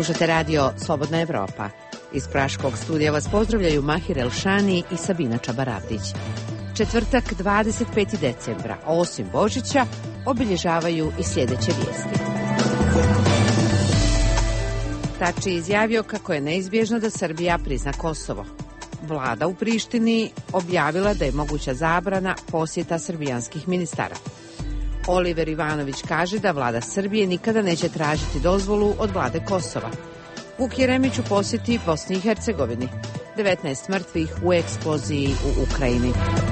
Slušate radio Slobodna Evropa. Iz Praškog studija vas pozdravljaju Mahir Elšani i Sabina Čabaravdić. Četvrtak, 25. decembra, a osim Božića, obilježavaju i sljedeće vijesti. Tači je izjavio kako je neizbježno da Srbija prizna Kosovo. Vlada u Prištini objavila da je moguća zabrana posjeta srbijanskih ministara. Oliver Ivanović kaže da vlada Srbije nikada neće tražiti dozvolu od vlade Kosova. Vuk Jeremić u posjeti Bosni i Hercegovini. 19 mrtvih u eksploziji u Ukrajini.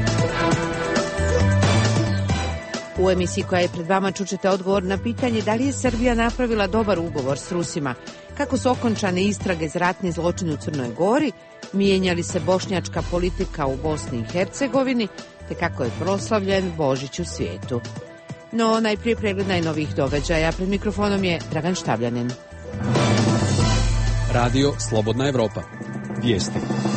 U emisiji koja je pred vama čućete odgovor na pitanje da li je Srbija napravila dobar ugovor s Rusima, kako su okončane istrage za ratni zločin u Crnoj Gori, mijenjali se bošnjačka politika u Bosni i Hercegovini, te kako je proslavljen Božić u svijetu. No, najprije pregled najnovijih događaja. Pred mikrofonom je Dragan Štavljanin. Radio Slobodna Evropa. Vijesti.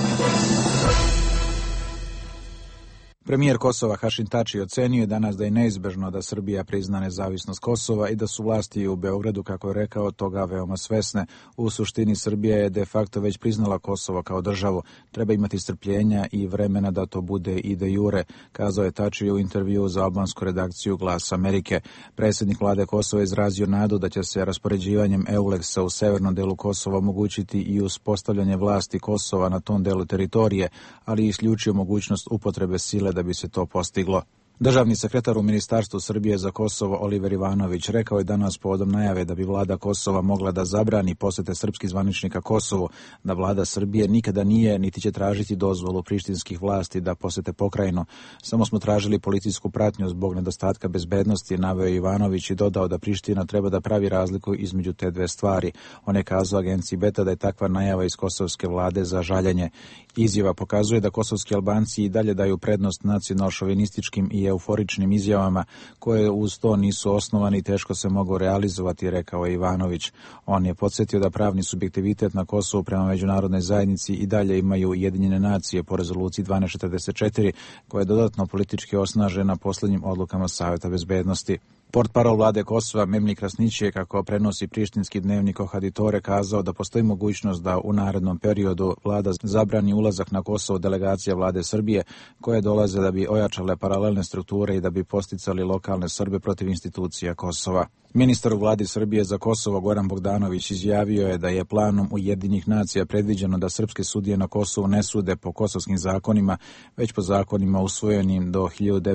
Premijer Kosova Hašim Tači ocenio je danas da je neizbežno da Srbija prizna nezavisnost Kosova i da su vlasti u Beogradu, kako je rekao, toga veoma svesne. U suštini Srbija je de facto već priznala Kosovo kao državu. Treba imati strpljenja i vremena da to bude i de jure, kazao je Tači u intervjuu za albansku redakciju Glas Amerike. Predsjednik vlade Kosova je izrazio nadu da će se raspoređivanjem EULEX-a u severnom delu Kosova omogućiti i uspostavljanje vlasti Kosova na tom delu teritorije, ali i isključio mogućnost upotrebe sile da bi se to postiglo. Državni sekretar u Ministarstvu Srbije za Kosovo Oliver Ivanović rekao je danas povodom najave da bi vlada Kosova mogla da zabrani posete srpskih zvaničnika Kosovu, da vlada Srbije nikada nije niti će tražiti dozvolu prištinskih vlasti da posete pokrajinu. Samo smo tražili policijsku pratnju zbog nedostatka bezbednosti, naveo Ivanović i dodao da Priština treba da pravi razliku između te dve stvari. On je kazao agenciji Beta da je takva najava iz kosovske vlade za žaljenje. Izjava pokazuje da kosovski Albanci i dalje daju prednost nacional-šovinističkim i euforičnim izjavama koje uz to nisu osnovani i teško se mogu realizovati, rekao je Ivanović. On je podsjetio da pravni subjektivitet na Kosovu prema međunarodnoj zajednici i dalje imaju Ujedinjene nacije po rezoluciji 1244, koja je dodatno politički osnažena posljednjim odlukama Saveta bezbednosti. Portparol vlade Kosova Memnik Krasnić je, kako prenosi prištinski dnevnik Ohaditore, kazao da postoji mogućnost da u narednom periodu vlada zabrani ulazak na Kosovo delegacija vlade Srbije koje dolaze da bi ojačale paralelne strukture i da bi posticali lokalne Srbe protiv institucija Kosova. Ministar u vladi Srbije za Kosovo Goran Bogdanović izjavio je da je planom Ujedinjenih nacija predviđeno da srpske sudije na Kosovu ne sude po kosovskim zakonima, već po zakonima usvojenim do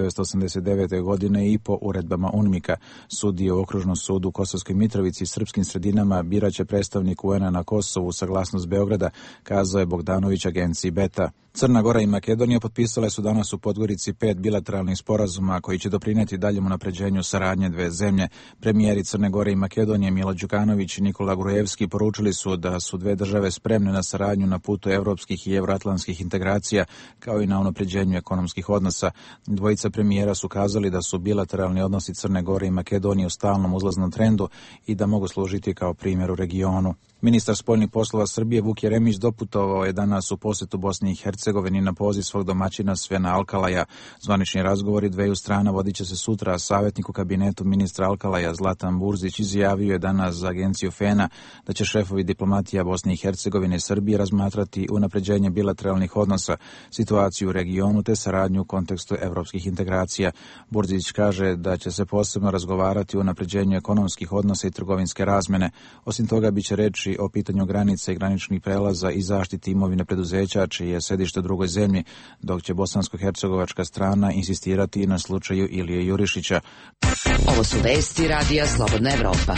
1989. godine i po uredbama UNMIK-a. Sudije u Okružnom sudu u Kosovskoj Mitrovici i srpskim sredinama biraće predstavnik UN-a na Kosovu uz saglasnost Beograda, kazao je Bogdanović agenciji Beta. Crna Gora i Makedonija potpisale su danas u Podgorici 5 bilateralnih sporazuma koji će doprinijeti daljem unapređenju saradnje dve zemlje. Premijeri Crne Gore i Makedonije Milo Đukanović i Nikola Grujevski poručili su da su dve države spremne na saradnju na putu evropskih i evroatlantskih integracija, kao i na unapređenju ekonomskih odnosa. Dvojica premijera su kazali da su bilateralni odnosi Crne Gore i Makedonije u stalnom uzlaznom trendu i da mogu služiti kao primjer u regionu. Ministar spoljnih poslova Srbije Vuk Jeremić doputovao je danas u posjetu Bosni i Hercegovini na poziv svog domaćina Svena Alkalaja. Zvanični razgovori dveju strana vodit će se sutra, a savjetnik u kabinetu ministra Alkalaja Zlatan Burzić izjavio je danas za agenciju FENA da će šefovi diplomatija Bosne i Hercegovine i Srbije razmatrati unapređenje bilateralnih odnosa, situaciju u regionu te saradnju u kontekstu evropskih integracija. Burzić kaže da će se posebno razgovarati o unapređenju ekonomskih odnosa i trgovinske razmjene. Osim toga biće reči o pitanju granice i graničnih prelaza i zaštiti imovine preduzeća čije je sedište u drugoj zemlji, dok će bosansko-hercegovačka strana insistirati i na slučaju Ilije Jurišića. Ovo su vesti radija Slobodna Evropa.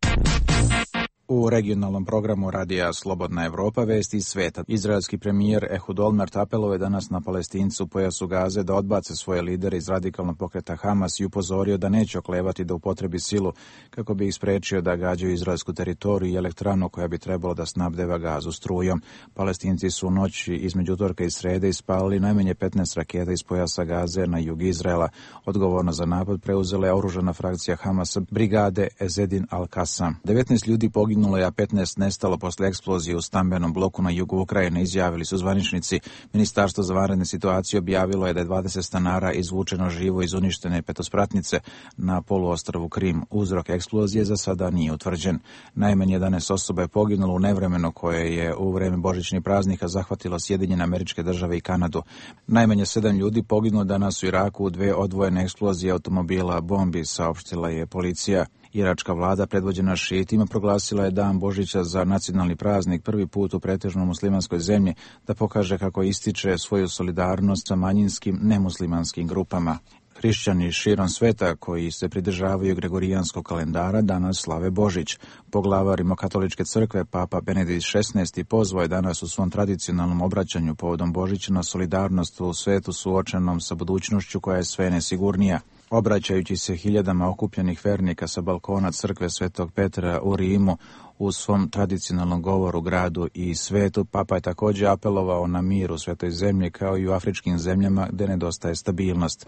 U regionalnom programu radija Slobodna Evropa vesti iz sveta. Izraelski premijer Ehud Olmert apelovao je danas na Palestince u pojasu Gaze da odbace svoje lidere iz radikalnog pokreta Hamas i upozorio da neće oklevati da upotrebi silu kako bi ih sprečio da gađaju izraelsku teritoriju i elektranu koja bi trebalo da snabdeva Gazu strujom. Palestinci su u noći između utorka i srede ispalili najmanje 15 raketa iz pojasa Gaze na jug Izraela. Odgovorno za napad preuzela je oružana frakcija Hamasa brigade Ezedin al-Qassam. 19 ljudi poginulo poginulo je, a 15 nestalo posle eksplozije u stambenom bloku na jugu Ukrajine, izjavili su zvaničnici. Ministarstvo za vanredne situacije objavilo je da je 20 stanara izvučeno živo iz uništene petospratnice na poluostrvu Krim. Uzrok eksplozije za sada nije utvrđen. Najmanje 11 osoba je poginulo u nevremenu koje je u vreme božićnih praznika zahvatilo Sjedinjene Američke Države i Kanadu. Najmanje 7 ljudi poginulo danas u Iraku u 2 odvojene eksplozije automobila bombi, saopštila je policija. Iračka vlada, predvođena šiitima, proglasila je dan Božića za nacionalni praznik, prvi put u pretežno muslimanskoj zemlji, da pokaže kako ističe svoju solidarnost sa manjinskim nemuslimanskim grupama. Hrišćani širom sveta koji se pridržavaju gregorijanskog kalendara danas slave Božić. Poglavar Rimokatoličke crkve, Papa Benedikt XVI, pozvao je danas u svom tradicionalnom obraćanju povodom Božića na solidarnost u svetu suočenom sa budućnošću koja je sve nesigurnija. Obraćajući se hiljadama okupljenih vernika sa balkona crkve Svetog Petra u Rimu, u svom tradicionalnom govoru gradu i svetu, Papa je također apelovao na mir u svetoj zemlji kao i u afričkim zemljama gde nedostaje stabilnost.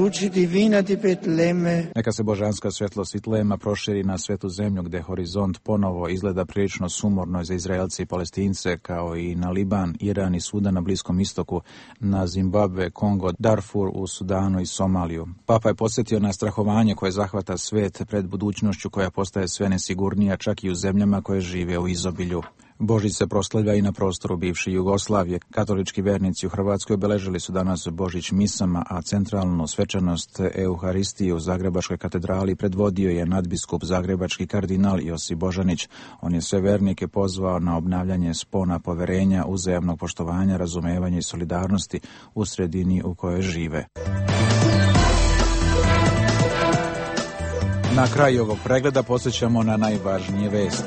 Neka se božanska svjetlost Vitlema proširi na svetu zemlju gde horizont ponovo izgleda prilično sumorno za Izraelce i Palestince, kao i na Liban, Iran i Sudan na Bliskom istoku, na Zimbabve, Kongo, Darfur u Sudanu i Somaliju. Papa je podsjetio na strahovanje koje zahvata svet pred budućnošću koja postaje sve nesigurnija čak i u zemljama koje žive u izobilju. Božić se proslavlja i na prostoru bivše Jugoslavije. Katolički vernici u Hrvatskoj obeležili su danas Božić misama, a centralnu svečanost Euharistije u Zagrebačkoj katedrali predvodio je nadbiskup zagrebački kardinal Josip Božanić. On je sve vernike pozvao na obnavljanje spona poverenja, uzajamnog poštovanja, razumevanja i solidarnosti u sredini u kojoj žive. Na kraju ovog pregleda podsjećamo na najvažnije vesti.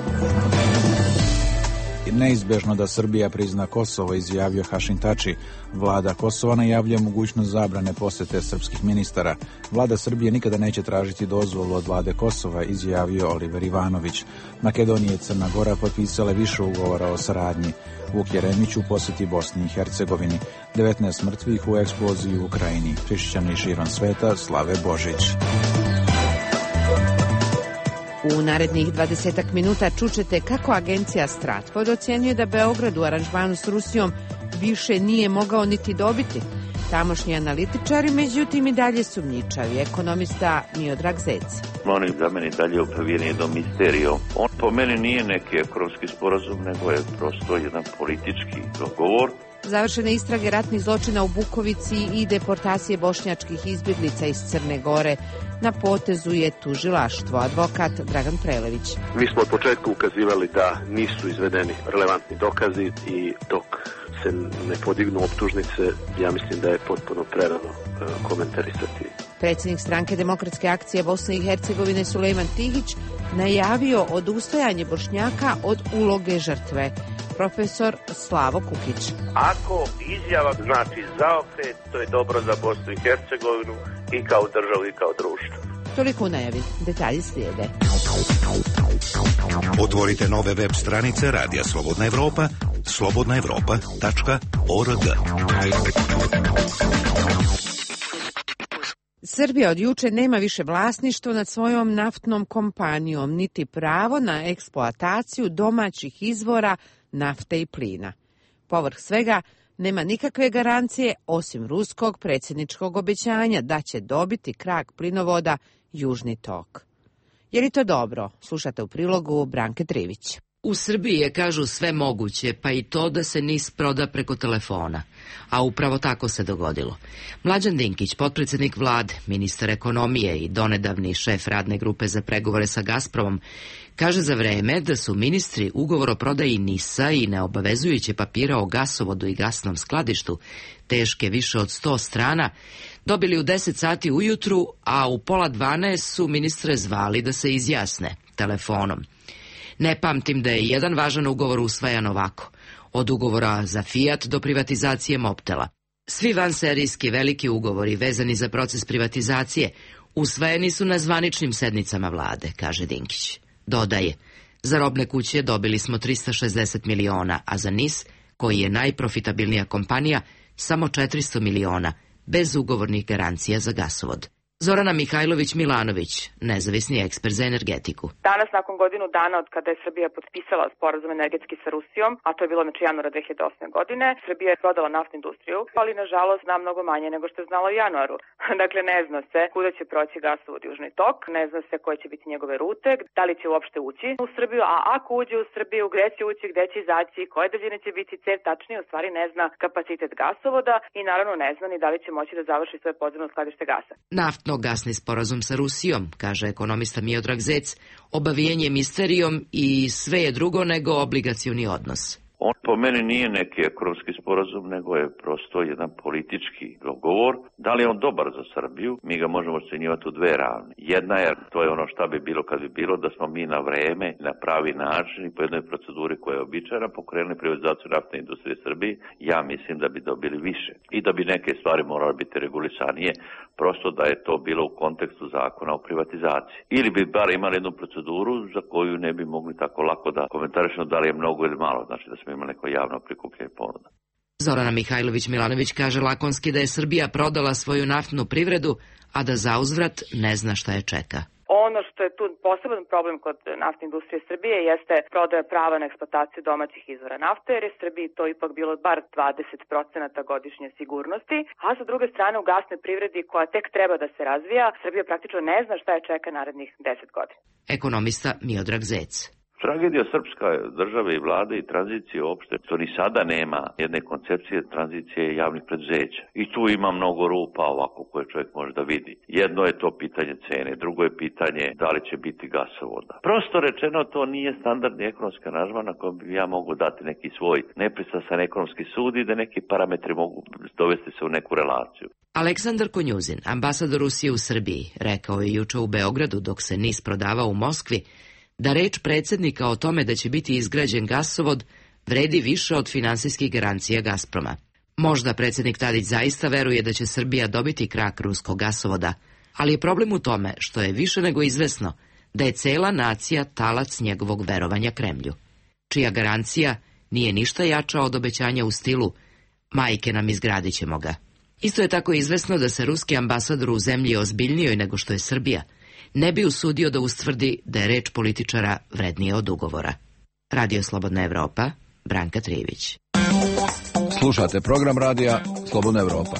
Neizbežno da Srbija prizna Kosovo, izjavio Hašim Tači. Vlada Kosova najavljuje mogućnost zabrane posete srpskih ministara. Vlada Srbije nikada neće tražiti dozvolu od vlade Kosova, izjavio Oliver Ivanović. Makedonija i Crna Gora potpisale više ugovora o saradnji. Vuk Jeremić u posjeti Bosni i Hercegovini. 19 mrtvih u eksploziji u Ukrajini. Hrišćani širom sveta slave Božić. U narednih 20 minuta čućete kako agencija Stratford ocjenjuje da Beograd u aranžmanu s Rusijom više nije mogao niti dobiti. Tamošnji analitičari, međutim, i dalje sumnjičavi. Ekonomista Miodrag Zec. On je za meni dalje upravijenije do misterio. On po meni nije neki ekonomski sporazum, nego je prosto jedan politički dogovor. Završene istrage ratnih zločina u Bukovici i deportacije bošnjačkih izbjeglica iz Crne Gore. Na potezu je tužilaštvo, advokat Dragan Prelević. Mi smo od početka ukazivali da nisu izvedeni relevantni dokazi i dok se ne podignu optužnice, ja mislim da je potpuno prerano komentarisati. Predsjednik stranke Demokratske akcije Bosne i Hercegovine Sulejman Tihić najavio odustajanje Bošnjaka od uloge žrtve. Profesor Slavo Kukić. Ako izjava znači zaokret, to je dobro za Bosnu i Hercegovinu i kao državu i kao društvo. Toliko u najavi. Detalji slijede. Otvorite nove web stranice Radija Slobodna Evropa, slobodnaevropa.org. Srbija od juče nema više vlasništvo nad svojom naftnom kompanijom, niti pravo na eksploataciju domaćih izvora nafte i plina. Povrh svega, nema nikakve garancije osim ruskog predsjedničkog obećanja da će dobiti krak plinovoda Južni tok. Je li to dobro? Slušate u prilogu Branke Trivić. U Srbiji je, kažu, sve moguće, pa i to da se NIS proda preko telefona. A upravo tako se dogodilo. Mlađan Dinkić, potpredsjednik vlade, ministar ekonomije i donedavni šef radne grupe za pregovore sa Gazpromom, kaže za vreme da su ministri ugovor o prodaji NIS-a i neobavezujuće papira o gasovodu i gasnom skladištu, teške više od 100 strana, dobili u 10 sati ujutru, a u 11:30 su ministre zvali da se izjasne telefonom. Ne pamtim da je jedan važan ugovor usvajan ovako, od ugovora za Fiat do privatizacije Mobtela. Svi vanserijski veliki ugovori vezani za proces privatizacije usvojeni su na zvaničnim sednicama vlade, kaže Dinkić. Dodaje, za robne kuće dobili smo 360 miliona, a za NIS, koji je najprofitabilnija kompanija, samo 400 miliona, bez ugovornih garancija za gasovod. Zorana Mihajlović-Milanović, nezavisni ekspert za energetiku. Danas, nakon godinu dana od kada je Srbija potpisala sporazum energetski sa Rusijom, a to je bilo januara 2008. godine, Srbija je prodala naftnu industriju, ali nažalost zna mnogo manje nego što je znala u januaru. Dakle, ne zna se kuda će proći gasovod Južni tok, ne zna se koje će biti njegove rute, da li će uopšte ući u Srbiju, a ako uđe u Srbiju, gde će ući, gde će izaći, koje daljine će biti cev, tačnije u stvari ne zna kapacitet gasovoda i naravno ne zna ni da li će moći da završi svoje podzemno skladište gasa. Naftno-gasni sporazum sa Rusijom, kaže ekonomista Miodrag Zec, obavijen je misterijom i sve je drugo nego obligacioni odnos. On po meni nije neki ekonomski sporazum, nego je prosto jedan politički dogovor. Da li je on dobar za Srbiju? Mi ga možemo ocenjivati u dve ravni. Jedna je, to je ono šta bi bilo kad bi bilo, da smo mi na vreme, na pravi način i po jednoj proceduri koja je običajna pokrenuli privatizaciju naftne industrije Srbije. Ja mislim da bi dobili više i da bi neke stvari morale biti regulisanije, prosto da je to bilo u kontekstu zakona o privatizaciji. Ili bi bar imali jednu proceduru za koju ne bi mogli tako lako da komentarišemo da li je mnogo ili malo, znači da smo imali neko javno prikupljanje ponuda. Zorana Mihajlović-Milanović kaže lakonski da je Srbija prodala svoju naftnu privredu, a da zauzvrat ne zna šta je čeka. Ono što je tu poseban problem kod naftne industrije Srbije jeste prodaja prava na eksploataciju domaćih izvora nafte, jer je Srbiji to ipak bilo bar 20% godišnje sigurnosti, a sa druge strane u gasnoj privredi koja tek treba da se razvija, Srbija praktično ne zna šta je čeka narednih 10 godina. Ekonomista Miodrag Zec. Tragedija srpska države i vlade i tranzicije uopšte, to ni sada nema jedne koncepcije tranzicije javnih preduzeća. I tu ima mnogo rupa ovako koje čovjek može da vidi. Jedno je to pitanje cene, drugo je pitanje da li će biti gasovoda. Prosto rečeno, to nije standardni ekonomski aranžman na kojem bi ja mogu dati neki svoj nepristrasan ekonomski sud i da neki parametri mogu dovesti se u neku relaciju. Aleksandar Konjuzin, ambasador Rusije u Srbiji, rekao je juče u Beogradu dok se NIS prodavao u Moskvi, da reč predsjednika o tome da će biti izgrađen gasovod vredi više od finansijskih garancija Gazproma. Možda predsjednik Tadić zaista veruje da će Srbija dobiti krak ruskog gasovoda, ali je problem u tome što je više nego izvesno da je cela nacija talac njegovog verovanja Kremlju, čija garancija nije ništa jača od obećanja u stilu majke nam izgradit ćemo ga. Isto je tako izvesno da se ruski ambasador u zemlji ozbiljnijoj nego što je Srbija ne bi usudio da ustvrdi da je reč političara vrednija od ugovora. Radio Slobodna Evropa, Branka Trijević. Slušate program radija Slobodna Evropa.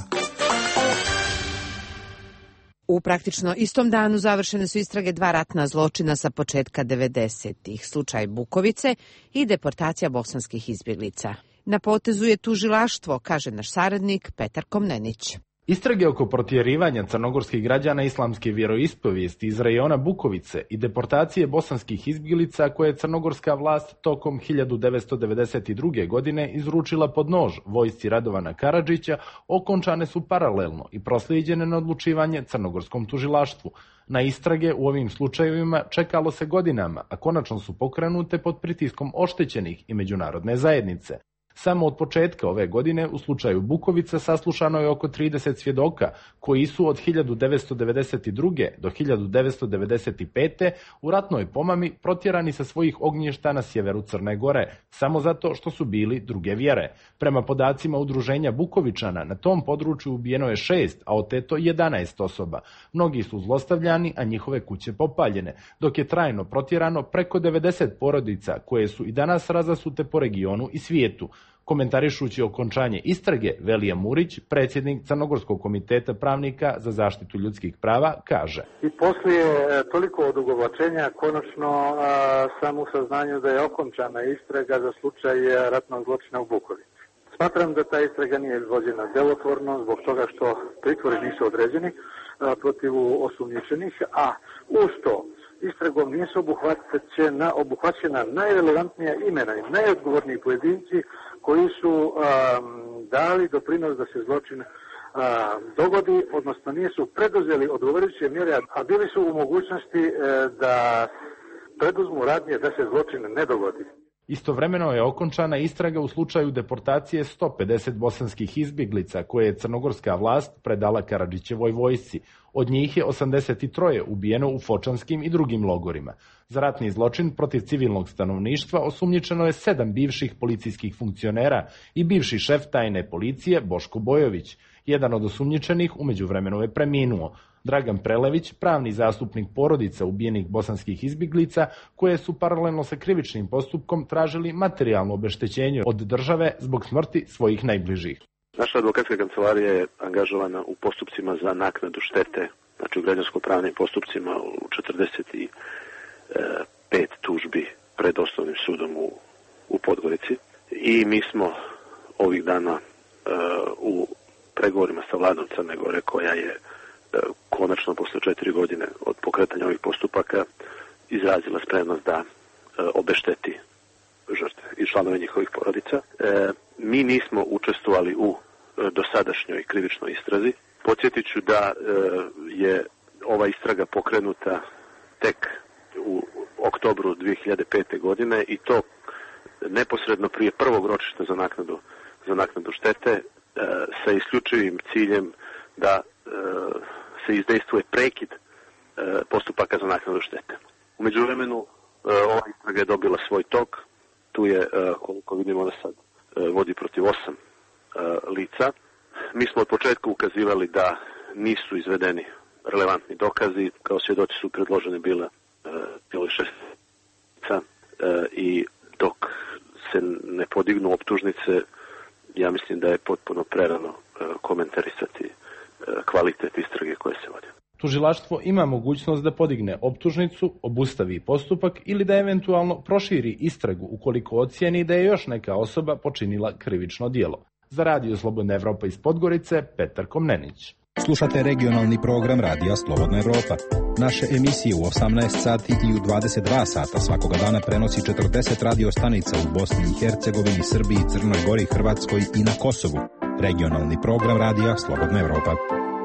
U praktično istom danu završene su istrage 2 ratna zločina sa početka 90-ih, slučaj Bukovice i deportacija bosanskih izbjeglica. Na potezu je tužilaštvo, kaže naš saradnik Petar Komnenić. Istrage oko protjerivanja crnogorskih građana islamske vjeroispovijesti iz rejona Bukovice i deportacije bosanskih izbjeglica koje je crnogorska vlast tokom 1992. godine izručila pod nož vojsci Radovana Karadžića okončane su paralelno i proslijeđene na odlučivanje crnogorskom tužilaštvu. Na istrage u ovim slučajevima čekalo se godinama, a konačno su pokrenute pod pritiskom oštećenih i međunarodne zajednice. Samo od početka ove godine u slučaju Bukovica saslušano je oko 30 svjedoka koji su od 1992. do 1995. u ratnoj pomami protjerani sa svojih ognjišta na sjeveru Crne Gore, samo zato što su bili druge vjere. Prema podacima udruženja Bukovičana, na tom području ubijeno je 6, a oteto 11 osoba. Mnogi su zlostavljani, a njihove kuće popaljene, dok je trajno protjerano preko 90 porodica koje su i danas razasute po regionu i svijetu. Komentarišući okončanje istrage, Velija Murić, predsjednik Crnogorskog komiteta pravnika za zaštitu ljudskih prava, kaže: I poslije toliko odugovlačenja konačno sam u saznanju da je okončana istraga za slučaj ratnog zločina u Bukovici. Smatram da ta istraga nije izvođena delotvorno zbog toga što pritvori nisu određeni protiv osumnjičenih, a uz to istragom nisu obuhvaćena najrelevantnija imena i najodgovorniji pojedinci koji su dali doprinos da se zločin dogodi, odnosno nisu preduzeli odgovarajuće mjere, a bili su u mogućnosti da preduzmu radnje da se zločin ne dogodi. Istovremeno je okončana istraga u slučaju deportacije 150 bosanskih izbjeglica koje je crnogorska vlast predala Karadžićevoj vojsci. Od njih je 83 ubijeno u Fočanskim i drugim logorima. Za ratni zločin protiv civilnog stanovništva osumnjičeno je 7 bivših policijskih funkcionera i bivši šef tajne policije Boško Bojović. Jedan od osumnjičenih u međuvremenu je preminuo. Dragan Prelević, pravni zastupnik porodica ubijenih bosanskih izbjeglica, koje su paralelno sa krivičnim postupkom tražili materijalno obeštećenje od države zbog smrti svojih najbližih. Naša advokatska kancelarija je angažovana u postupcima za naknadu štete, znači u građansko-pravnim postupcima u 45 tužbi pred osnovnim sudom u Podgorici. I mi smo ovih dana u pregovorima sa vladom Crne Gore, koja je konačno posle 4 godine od pokretanja ovih postupaka izrazila spremnost da obešteti žrtve i članove njihovih porodica. Mi nismo učestvovali u dosadašnjoj krivičnoj istrazi. Podsjetit ću da je ova istraga pokrenuta tek u oktobru 2005. godine i to neposredno prije prvog ročišta za naknadu štete sa isključivim ciljem da se izdejstvuje prekid postupaka za naknadu štete. U međuvremenu ova istraga je dobila svoj tok. Tu je, koliko vidimo da sad vodi protiv 8 lica. Mi smo od početka ukazivali da nisu izvedeni relevantni dokazi. Kao svjedoci su predložene bile 6 lica i dok se ne podignu optužnice, ja mislim da je potpuno prerano komentarisati kvalitet istrage koje se vode. Tužilaštvo ima mogućnost da podigne optužnicu, obustavi postupak ili da eventualno proširi istragu ukoliko ocijeni da je još neka osoba počinila krivično djelo. Za Radio Slobodna Evropa iz Podgorice, Petar Komnenić. Slušate regionalni program Radija Slobodna Evropa. Naše emisije u 18 sati i u 22 sata svakoga dana prenosi 40 radio stanica u Bosni i Hercegovini, Srbiji, Crnoj Gori, Hrvatskoj i na Kosovu. Regionalni program Radija Slobodna Evropa.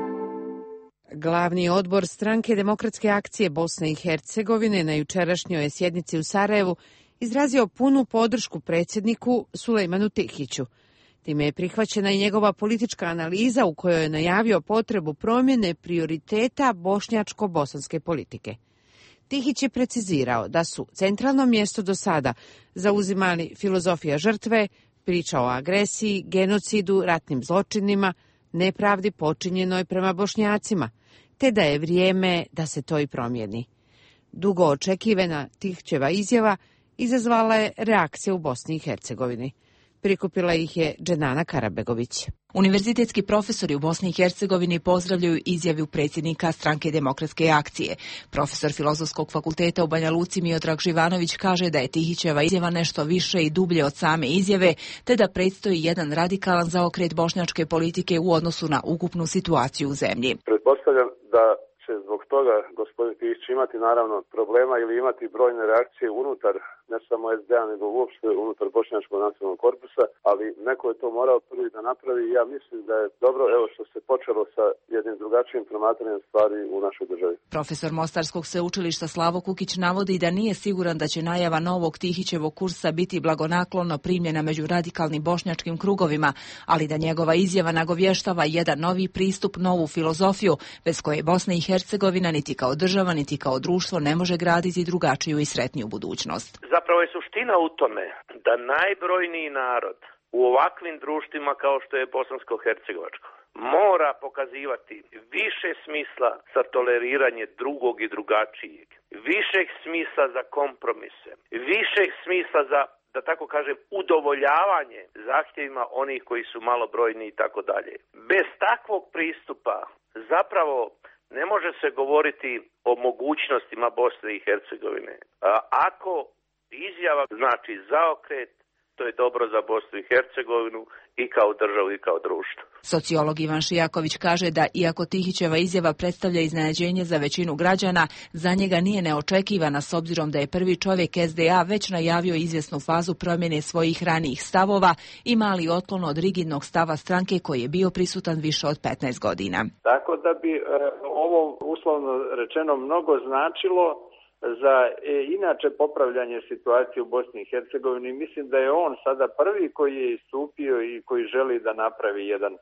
Glavni odbor Stranke demokratske akcije Bosne i Hercegovine na jučerašnjoj sjednici u Sarajevu izrazio punu podršku predsjedniku Sulejmanu Tihiću. Time je prihvaćena i njegova politička analiza u kojoj je najavio potrebu promjene prioriteta bošnjačko-bosanske politike. Tihić je precizirao da su centralno mjesto do sada zauzimali filozofija žrtve, priča o agresiji, genocidu, ratnim zločinima, nepravdi počinjenoj prema Bošnjacima, te da je vrijeme da se to i promijeni. Dugo očekivana Tihićeva izjava izazvala je reakcije u Bosni i Hercegovini. Prikupila ih je Dženana Karabegović. Univerzitetski profesori u Bosni i Hercegovini pozdravljaju izjavu predsjednika Stranke demokratske akcije. Profesor Filozofskog fakulteta u Banja Luci Miodrag Živanović kaže da je Tihićeva izjava nešto više i dublje od same izjave, te da predstoji jedan radikalan zaokret bošnjačke politike u odnosu na ukupnu situaciju u zemlji. Pretpostavljam da će zbog toga gospodin Tihić imati naravno problema ili imati brojne reakcije unutar ne samo SDA nego uopšte unutar Bošnjačkog nacionalnog korpusa, ali neko je to morao prvi da napravi i ja mislim da je dobro što se počelo sa jednim drugačijim promatranjem stvari u našoj državi. Profesor Mostarskog sveučilišta Slavo Kukić navodi da nije siguran da će najava novog Tihićevog kursa biti blagonaklono primljena među radikalnim bošnjačkim krugovima, ali da njegova izjava nagovještava jedan novi pristup, novu filozofiju, bez koje Bosna i Hercegovina niti kao država niti kao društvo ne može graditi drugačiju i sretniju budućnost. Zapravo je suština u tome da najbrojniji narod u ovakvim društvima kao što je bosansko-hercegovačko mora pokazivati više smisla za toleriranje drugog i drugačijeg, višeg smisla za kompromise, višeg smisla za, da tako kažem, udovoljavanje zahtjevima onih koji su malobrojni i tako dalje. Bez takvog pristupa zapravo ne može se govoriti o mogućnostima Bosne i Hercegovine. Ako izjava znači zaokret, to je dobro za Bosnu i Hercegovinu i kao državu i kao društvo. Sociolog Ivan Šijaković kaže da iako Tihićeva izjava predstavlja iznenađenje za većinu građana, za njega nije neočekivana s obzirom da je prvi čovjek SDA već najavio izvjesnu fazu promjene svojih ranijih stavova i mali otklon od rigidnog stava stranke koji je bio prisutan više od 15 godina. Tako da bi ovo uslovno rečeno mnogo značilo za inače popravljanje situacije u Bosni i Hercegovini. Mislim da je on sada prvi koji je istupio i koji želi da napravi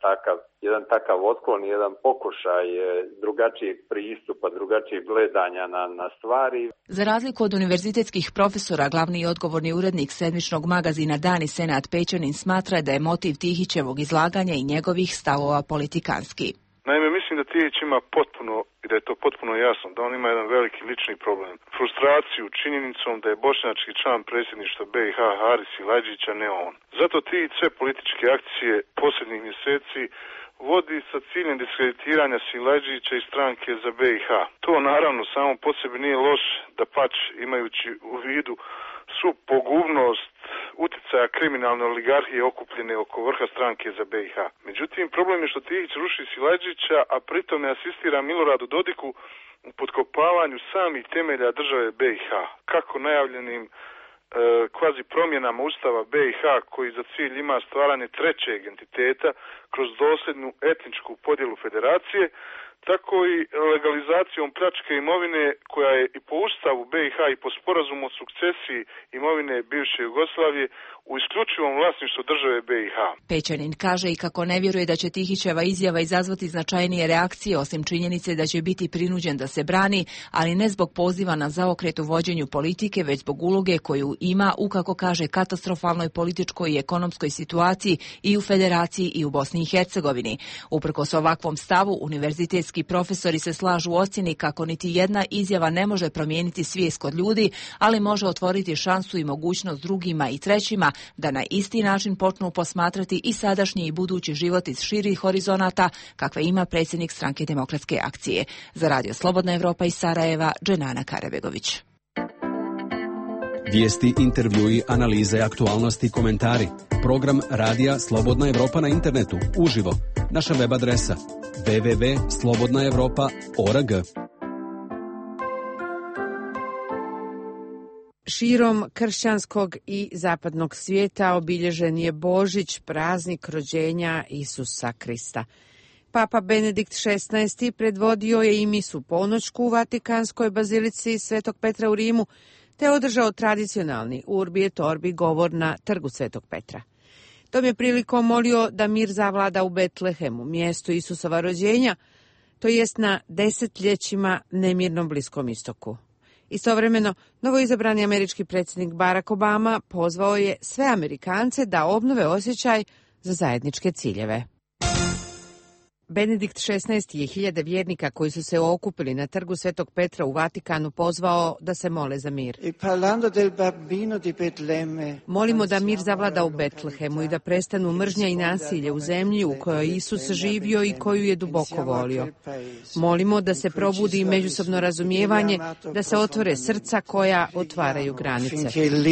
jedan takav otklon, jedan pokušaj drugačijeg pristupa, drugačijeg gledanja na stvari. Za razliku od univerzitetskih profesora, glavni i odgovorni urednik sedmičnog magazina Dan i Senat Pećanin smatra da je motiv Tihićevog izlaganja i njegovih stavova politikanski. Naime, mi mislim da Tihić ima potpuno, i da je to potpuno jasno, da on ima jedan veliki lični problem. Frustraciju činjenicom da je bošnjački član predsjedništva BiH Haris Silajdžić, a ne on. Zato Tihić sve političke akcije posljednjih mjeseci vodi sa ciljem diskreditiranja Silajdžića i stranke za BiH. To naravno samo po sebi nije loš, dapače imajući u vidu svu pogubnost utjecaja kriminalne oligarhije okupljene oko vrha stranke za BiH. Međutim, problem je što Tihić ruši Silajdžića, a pritome asistira Miloradu Dodiku u potkopavanju samih temelja države BiH, kako najavljenim kvazi promjenama Ustava BiH koji za cilj ima stvaranje trećeg entiteta kroz dosljednu etničku podjelu federacije, tako i legalizacijom pljačke imovine koja je i po Ustavu BiH i po sporazumu o sukcesiji imovine bivše Jugoslavije u isključivom vlasništvu države BiH. Pećanin kaže i kako ne vjeruje da će Tihićeva izjava izazvati značajnije reakcije, osim činjenice da će biti prinuđen da se brani, ali ne zbog poziva na zaokret u vođenju politike, već zbog uloge koju ima u, kako kaže, katastrofalnoj političkoj i ekonomskoj situaciji i u Federaciji i u Bosni i Hercegovini. Uprkos ovakvom stavu, univerzitetski profesori se slažu u ocjeni kako niti jedna izjava ne može promijeniti svijest kod ljudi, ali može otvoriti šansu i mogućnost drugima i trećima da na isti način počnu posmatrati i sadašnji i budući život iz širih horizonata kakve ima predsjednik Stranke demokratske akcije. Za Radio Slobodna Evropa iz Sarajeva, Dženana Karabegović. Vijesti, intervjui, analize, aktualnosti, komentari. Program Radija Slobodna Evropa na internetu, uživo. Naša web adresa www.slobodnaevropa.org. Širom kršćanskog i zapadnog svijeta obilježen je Božić, praznik rođenja Isusa Krista. Papa Benedikt XVI predvodio je i misu ponoćku u Vatikanskoj bazilici Svetog Petra u Rimu, te održao tradicionalni Urbi et Orbi govor na trgu Svetog Petra. Tom je prilikom molio da mir zavlada u Betlehemu, mjestu Isusova rođenja, to jest na desetljećima nemirnom Bliskom istoku. Istovremeno, novoizabrani američki predsjednik Barack Obama pozvao je sve Amerikance da obnove osjećaj za zajedničke ciljeve. Benedikt XVI je hiljade vjernika koji su se okupili na trgu Svetog Petra u Vatikanu pozvao da se mole za mir. Molimo da mir zavlada u Betlehemu i da prestanu mržnja i nasilje u zemlji u kojoj Isus živio i koju je duboko volio. Molimo da se probudi i međusobno razumijevanje, da se otvore srca koja otvaraju granice.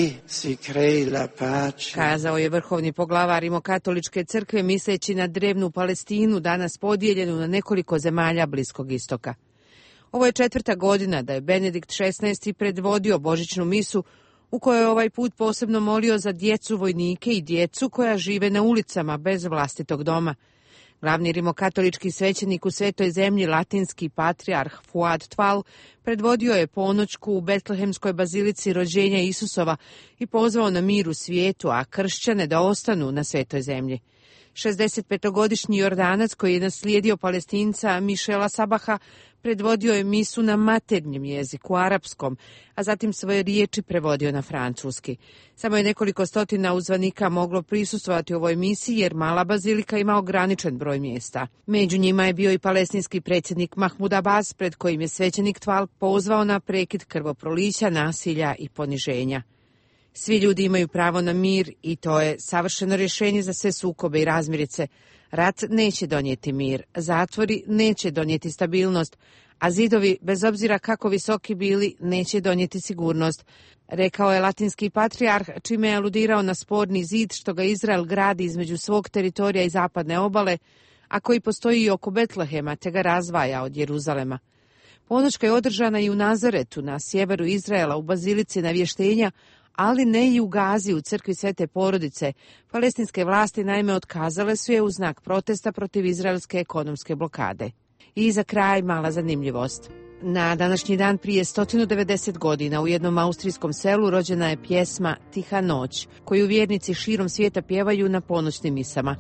Kazao je vrhovni poglavar Rimokatoličke crkve misleći na drevnu Palestinu, danas podijeljenu na nekoliko zemalja Bliskog istoka. Ovo je 4. godina da je Benedikt XVI predvodio božićnu misu u kojoj je ovaj put posebno molio za djecu vojnike i djecu koja žive na ulicama bez vlastitog doma. Glavni rimokatolički svećenik u Svetoj zemlji, latinski patrijarh Fuad Tval, predvodio je ponoćku u Betlehemskoj bazilici rođenja Isusova i pozvao na mir u svijetu, a kršćane da ostanu na Svetoj zemlji. 65-godišnji Jordanac koji je naslijedio Palestinca Mišela Sabaha predvodio je misu na maternjem jeziku, arapskom, a zatim svoje riječi prevodio na francuski. Samo je nekoliko stotina uzvanika moglo prisustvovati ovoj misiji jer mala bazilika ima ograničen broj mjesta. Među njima je bio i palestinski predsjednik Mahmud Abbas, pred kojim je svećenik Tval pozvao na prekid krvoprolića, nasilja i poniženja. Svi ljudi imaju pravo na mir i to je savršeno rješenje za sve sukobe i razmirice. Rat neće donijeti mir, zatvori neće donijeti stabilnost, a zidovi, bez obzira kako visoki bili, neće donijeti sigurnost, rekao je latinski patrijarh, čime je aludirao na sporni zid što ga Izrael gradi između svog teritorija i zapadne obale, a koji postoji i oko Betlehema te ga razdvaja od Jeruzalema. Ponoćka je održana i u Nazaretu, na sjeveru Izraela, u bazilici Navještenja, ali ne i u Gazi, u crkvi Svete porodice. Palestinske vlasti naime otkazale su je u znak protesta protiv izraelske ekonomske blokade. I za kraj mala zanimljivost. Na današnji dan prije 190 godina u jednom austrijskom selu rođena je pjesma Tiha noć, koju vjernici širom svijeta pjevaju na ponoćnim misama.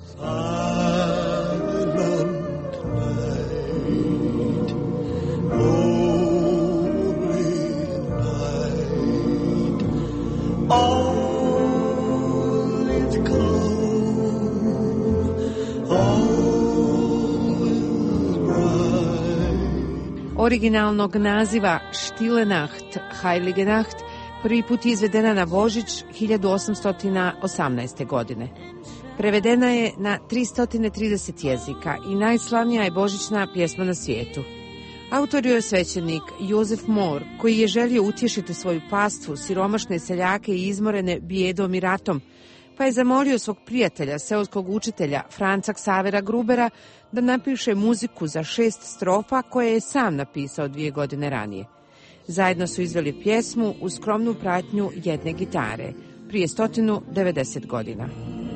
All is calm, all is bright. originalnog naziva Stille Nacht, Heilige Nacht, prvi put izvedena na Božić 1818. godine. Prevedena je na 330 jezika i najslavnija je božićna pjesma na svijetu. Autor je svećenik Josef Mohr, koji je želio utješiti svoju pastvu, siromašne seljake i izmorene bijedom i ratom, pa je zamolio svog prijatelja, seoskog učitelja Franca Ksavera Grubera, da napiše muziku za 6 strofa koje je sam napisao 2 godine ranije. Zajedno su izveli pjesmu uz skromnu pratnju jedne gitare, prije 190 godina.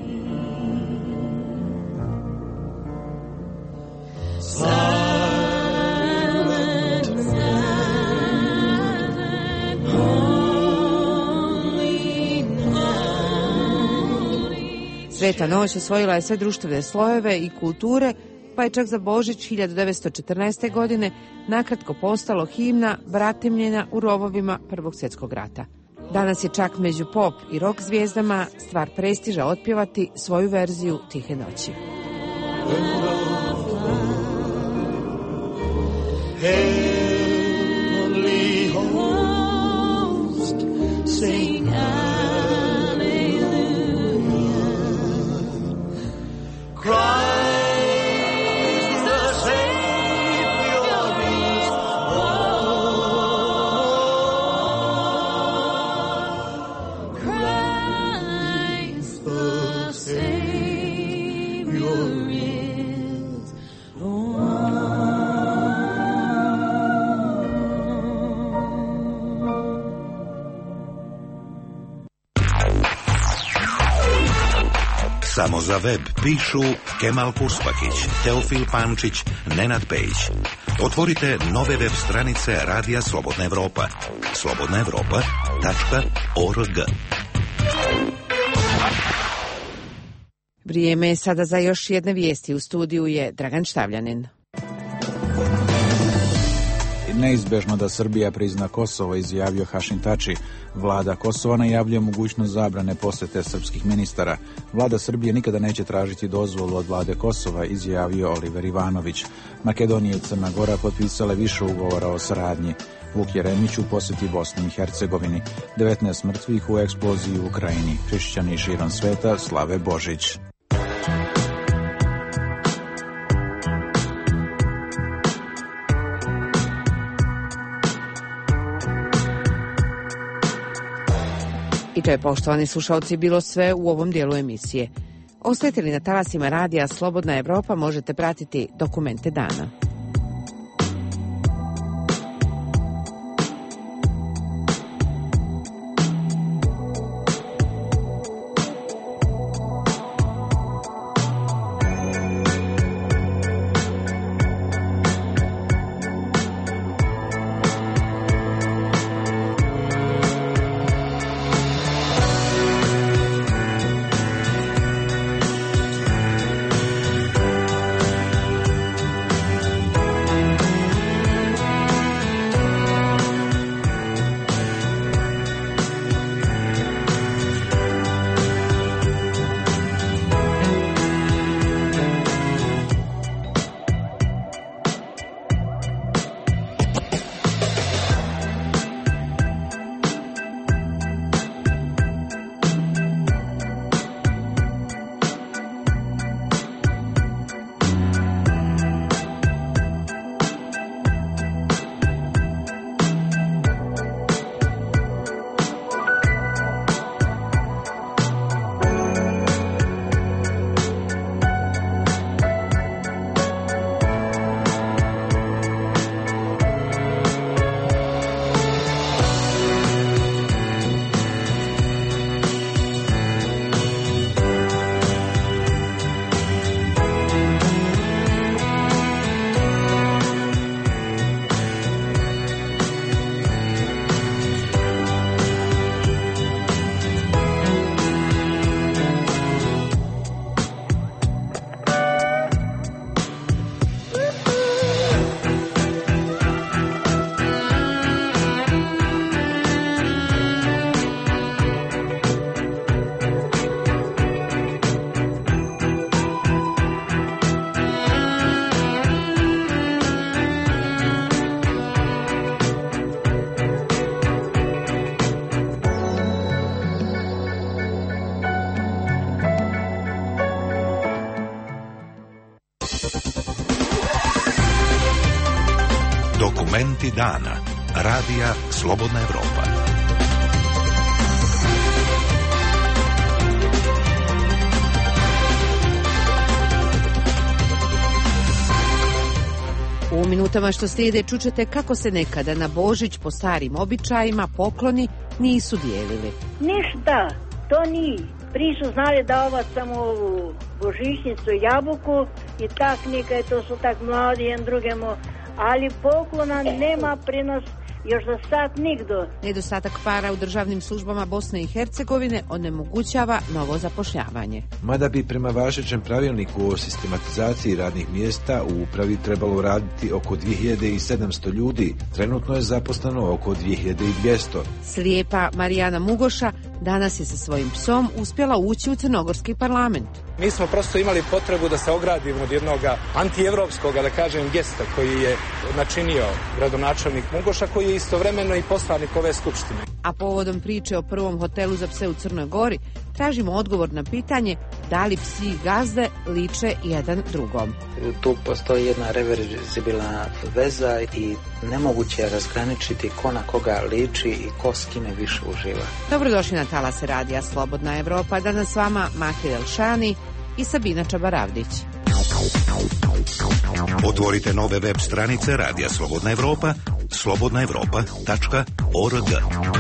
Sveta noć osvojila je sve društvene slojeve i kulture, pa je čak za Božić 1914. godine nakratko postalo himna bratimljenja u rovovima Prvog svjetskog rata. Danas je čak među pop i rock zvijezdama stvar prestiža otpjevati svoju verziju Tihe noći. Heavenly host, sing Christ the Savior is born. Christ the Savior is born. Samo za web pišu Kemal Kuspakić, Teofil Pančić, Nenad Pejić. Otvorite nove web stranice Radija Slobodna Evropa. slobodnaevropa.org. Vrijeme je sada za još jedne vijesti. U studiju je Dragan Štavljanin. Neizbežno da Srbija prizna Kosovo, izjavio Hašin Tači. Vlada Kosova najavljuje mogućnost zabrane posjete srpskih ministara. Vlada Srbije nikada neće tražiti dozvolu od vlade Kosova, izjavio Oliver Ivanović. Makedonija i Crna Gora potpisale više ugovora o saradnji. Vuk Jeremić u posjeti Bosni i Hercegovini. 19 mrtvih u eksploziji u Ukrajini. Hrišćani širom sveta slave Božić. I to je, poštovani slušalci, bilo sve u ovom dijelu emisije. Ostajete li na talasima radija Slobodna Evropa, možete pratiti Dokumente dana. Dokumenti dana. Radija Slobodna Evropa. U minutama što slijede čućete kako se nekada na Božić po starim običajima pokloni nisu dijelili. Ništa, to nije. Prije su znali davati samo ovu božićnicu, jabuku i tak nekaj, to su tak mladi jedan drugemu, ali poklona nema pri nas još za sad nigdo. Nedostatak para u državnim službama Bosne i Hercegovine onemogućava novo zapošljavanje. Mada bi prema važećem pravilniku o sistematizaciji radnih mjesta u upravi trebalo raditi oko 2700 ljudi, trenutno je zaposleno oko 2200. Slijepa Marijana Mugoša danas je sa svojim psom uspjela ući u crnogorski parlament. Mi smo prosto imali potrebu da se ogradimo od jednog antievropskog, da kažem, gesta koji je načinio gradonačelnik Mugoša, koji je istovremeno i poslanik ove skupštine. A povodom priče o prvom hotelu za pse u Crnoj Gori, tražimo odgovor na pitanje da li psi i gazde liče jedan drugom. Tu postoji jedna reverzibilna veza i nemoguće je razgraničiti ko na koga liči i ko s kime više uživa. Dobrodošli na talase radija Slobodna Evropa. Danas s vama Mahir Elšani i Sabina Čabaravdić. Otvorite nove web stranice Radija Slobodna Evropa, slobodnaevropa.org.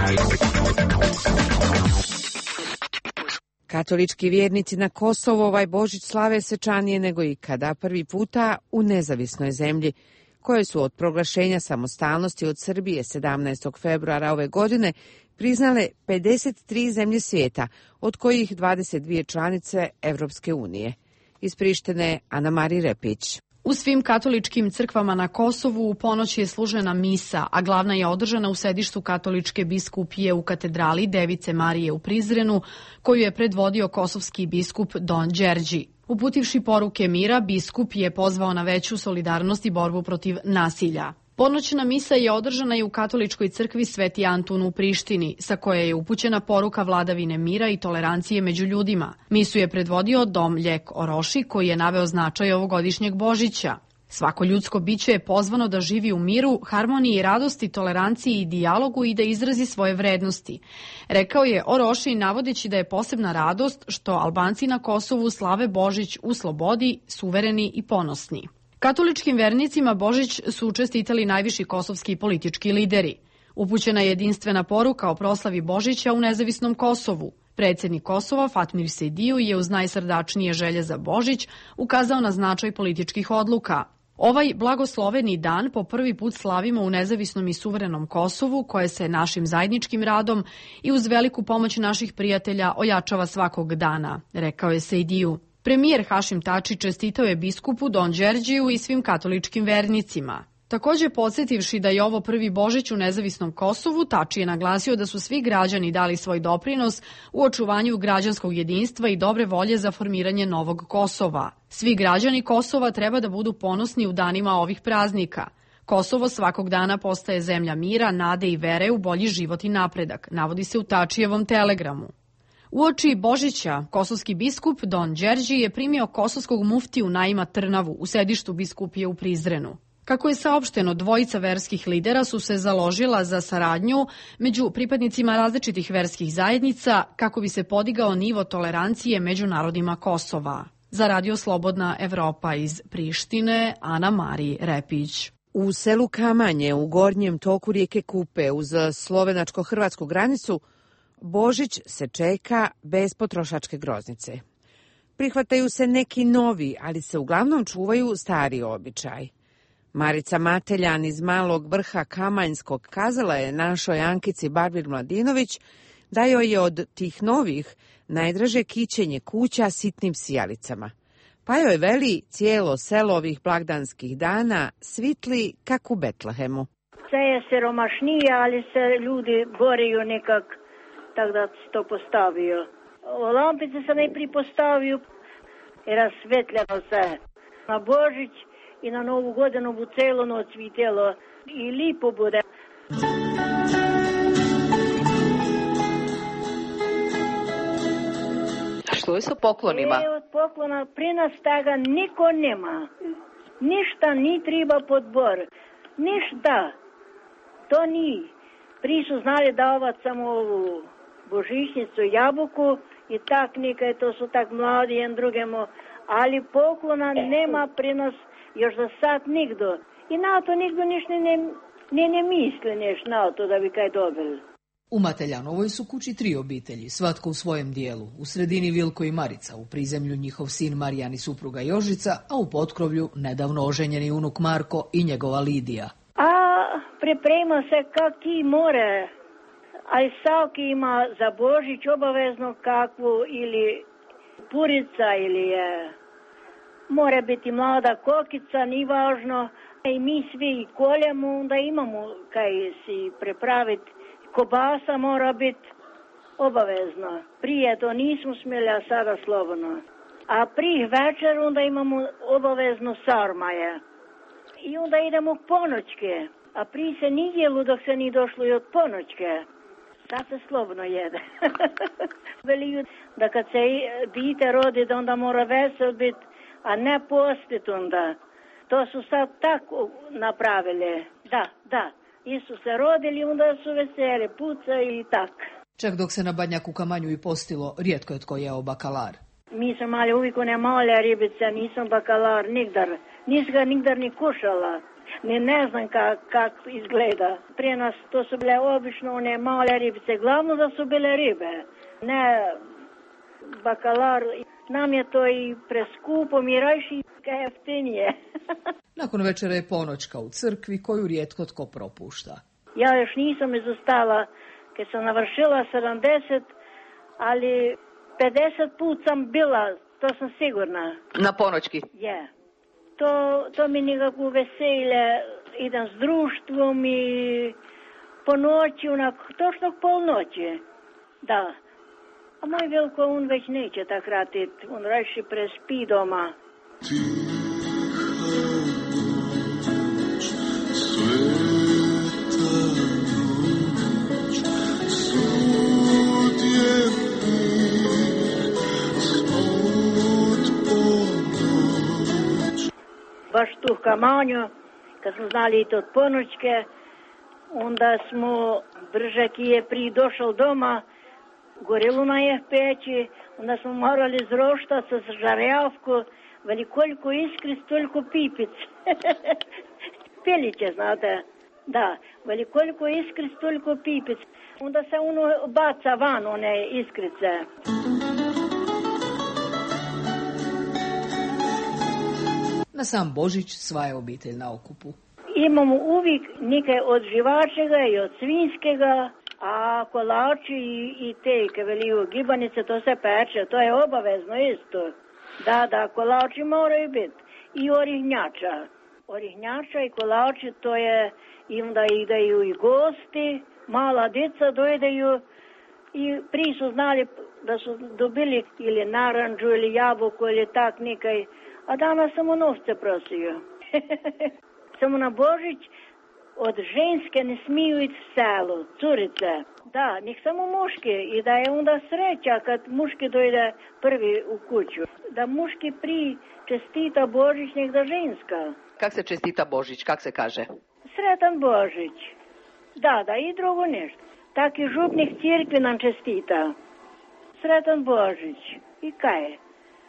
Katolički vjernici na Kosovu ovaj Božić slave svečanije nego ikada, prvi puta u nezavisnoj zemlji, koje su od proglašenja samostalnosti od Srbije 17. februara ove godine priznale 53 zemlje svijeta, od kojih 22 članice Evropske unije. Iz Prištine Ana Mari Repić. U svim katoličkim crkvama na Kosovu u ponoć je služena misa, a glavna je održana u sedištu katoličke biskupije u katedrali Device Marije u Prizrenu, koju je predvodio kosovski biskup Don Đerđi. Uputivši poruke mira, biskup je pozvao na veću solidarnost i borbu protiv nasilja. Ponoćna misa je održana i u katoličkoj crkvi Sveti Antun u Prištini, sa koje je upućena poruka vladavine mira i tolerancije među ljudima. Misu je predvodio dom Ljek Oroši, koji je naveo značaj ovogodišnjeg Božića. Svako ljudsko biće je pozvano da živi u miru, harmoniji, radosti, toleranciji i dijalogu i da izrazi svoje vrednosti. Rekao je Oroši navodeći da je posebna radost što Albanci na Kosovu slave Božić u slobodi, suvereni i ponosni. Katoličkim vernicima Božić su čestitali najviši kosovski politički lideri. Upućena je jedinstvena poruka o proslavi Božića u nezavisnom Kosovu. Predsjednik Kosova Fatmir Sejdiju je uz najsrdačnije želje za Božić ukazao na značaj političkih odluka. Ovaj blagosloveni dan po prvi put slavimo u nezavisnom i suverenom Kosovu, koje se našim zajedničkim radom i uz veliku pomoć naših prijatelja ojačava svakog dana, rekao je Sejdiju. Premijer Hašim Tači čestitao je biskupu Don Đerđiju i svim katoličkim vernicima. Također podsjetivši da je ovo prvi Božić u nezavisnom Kosovu, Tači je naglasio da su svi građani dali svoj doprinos u očuvanju građanskog jedinstva i dobre volje za formiranje novog Kosova. Svi građani Kosova treba da budu ponosni u danima ovih praznika. Kosovo svakog dana postaje zemlja mira, nade i vere u bolji život i napredak, navodi se u Tačijevom telegramu. Uoči Božića, kosovski biskup Don Đerđi je primio kosovskog muftiju Naima Trnavu u sedištu biskupije u Prizrenu. Kako je saopšteno, dvojica verskih lidera su se založila za saradnju među pripadnicima različitih verskih zajednica kako bi se podigao nivo tolerancije među narodima Kosova. Za Radio Slobodna Evropa iz Prištine, Ana Mari Repić. U selu Kamanje u gornjem toku rijeke Kupe uz slovenačko-hrvatsku granicu Božić se čeka bez potrošačke groznice. Prihvataju se neki novi, ali se uglavnom čuvaju stari običaj. Marica Mateljan iz Malog Vrha Kamanjskog kazala je našoj Ankici Barbir Mladinović da joj je od tih novih najdraže kićenje kuća sitnim sijalicama. Pa joj veli cijelo selo ovih blagdanskih dana svitli kako u Betlehemu. Sve je siromašnije, ali se ljudi boreju nekak, tako da se to postavio. Lampice se najprije postavio i rasvetljeno se. Na Božić i na Novu godinu bu celo noć svitjelo i lipo bude. Što je sa poklonima? Od poklona pri nas toga niko nema. Ništa ni treba podbor. Ništa. To ni. Prije su znali davati samo ovu božićnicu, jabuku i tak nekaj, to su tak mladi jedan drugemu. Ali poklona nema pri nas još za sad nigdo. I na to nigdo ništa ne misli na to da bi kaj dobili. U Mataljanovoj su kući 3 obitelji, svatko u svojem dijelu. U sredini Vilko i Marica, u prizemlju njihov sin Marijan i supruga Jožica, a u potkrovlju nedavno oženjeni unuk Marko i njegova Lidija. A priprema se kaki more, ali svaki ima za Božić obavezno kakvu ili purica ili mora biti mlada kokica, ni važno. I mi svi koljemo, onda imamo kaj si pripraviti. Kobasa mora biti obavezno. Prije to nismo smjeli, a sada slobodno. A prije večer onda imamo obavezno sarmaje. I onda idemo ponoćke. A prije se nije jelo dok se nije došlo i od ponoćke. Sad se slobodno jede. Veliju da kad se dite rodi da onda mora vesel biti, a ne postit onda. To su sad tako napravili. Da. I su se rodili, onda su veseli, puca i tak. Čak dok se na Badnjaku Kamanju i postilo, rijetko je tko jeo bakalar. Mi sam mali uvijek one male ribice, nisam bakalar nigdar. Nisam ga nigdar ni kušala. Ne znam kak izgleda. Prije nas to su bile obično one male ribice, glavno da su bile ribe. Ne bakalar. Nam je to i preskupo, mi rajši jeftinije. Nakon večera je ponoćka u crkvi koju rijetko tko propušta. Ja još nisam izostala, kad sam navršila 70, ali 50 put sam bila, to sam sigurna. Na ponoćki? Je. To mi nekako veselje, idem s društvom i po noći, točno polnoći. Da. A moj Vilko, on već neće tak ratit, on raši prespi doma. Baš tu u Kamanju, kad smo znali i to od ponoćke, onda smo, Bržak je prije došao doma, gorilo na je peći, onda smo morali zroštat sa žarjavku, veli koliko iskri, toliko pipic. Peliće, znate, da, veli koliko iskri, toliko pipic. Onda se ono baca van, one iskrice. Na sam Božić sva je obitelj na okupu. Imamo uvijek nekaj od živačega i od svinjskega, a kolači i te, kaj veliju gibanice, to se peče, to je obavezno isto. Da, kolači moraju biti. I orihnjača. Orihnjača i kolači, to je, i onda ideju i gosti, mala djeca dojdaju i prije su znali da su dobili ili naranđu ili jabuku ili tak nekaj, a danas samo novce prosiju. Samo na Božić od ženske ne smiju ići v selu, curice. Da, nek samo muški i da je onda sreća kad muški dojde prvi u kuću. Da muški prije čestita Božić nek da ženska. Kak se čestita Božić, kak se kaže? Sretan Božić. Da, i drugo nešto. Tak i župnik cirkvi nam čestita. Sretan Božić. I kaj je?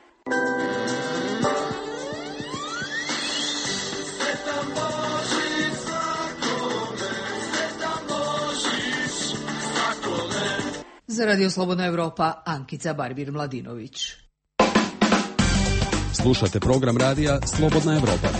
Za Radio Slobodna Evropa, Ankica Barbir-Mladinović. Slušate program radija Slobodna Evropa.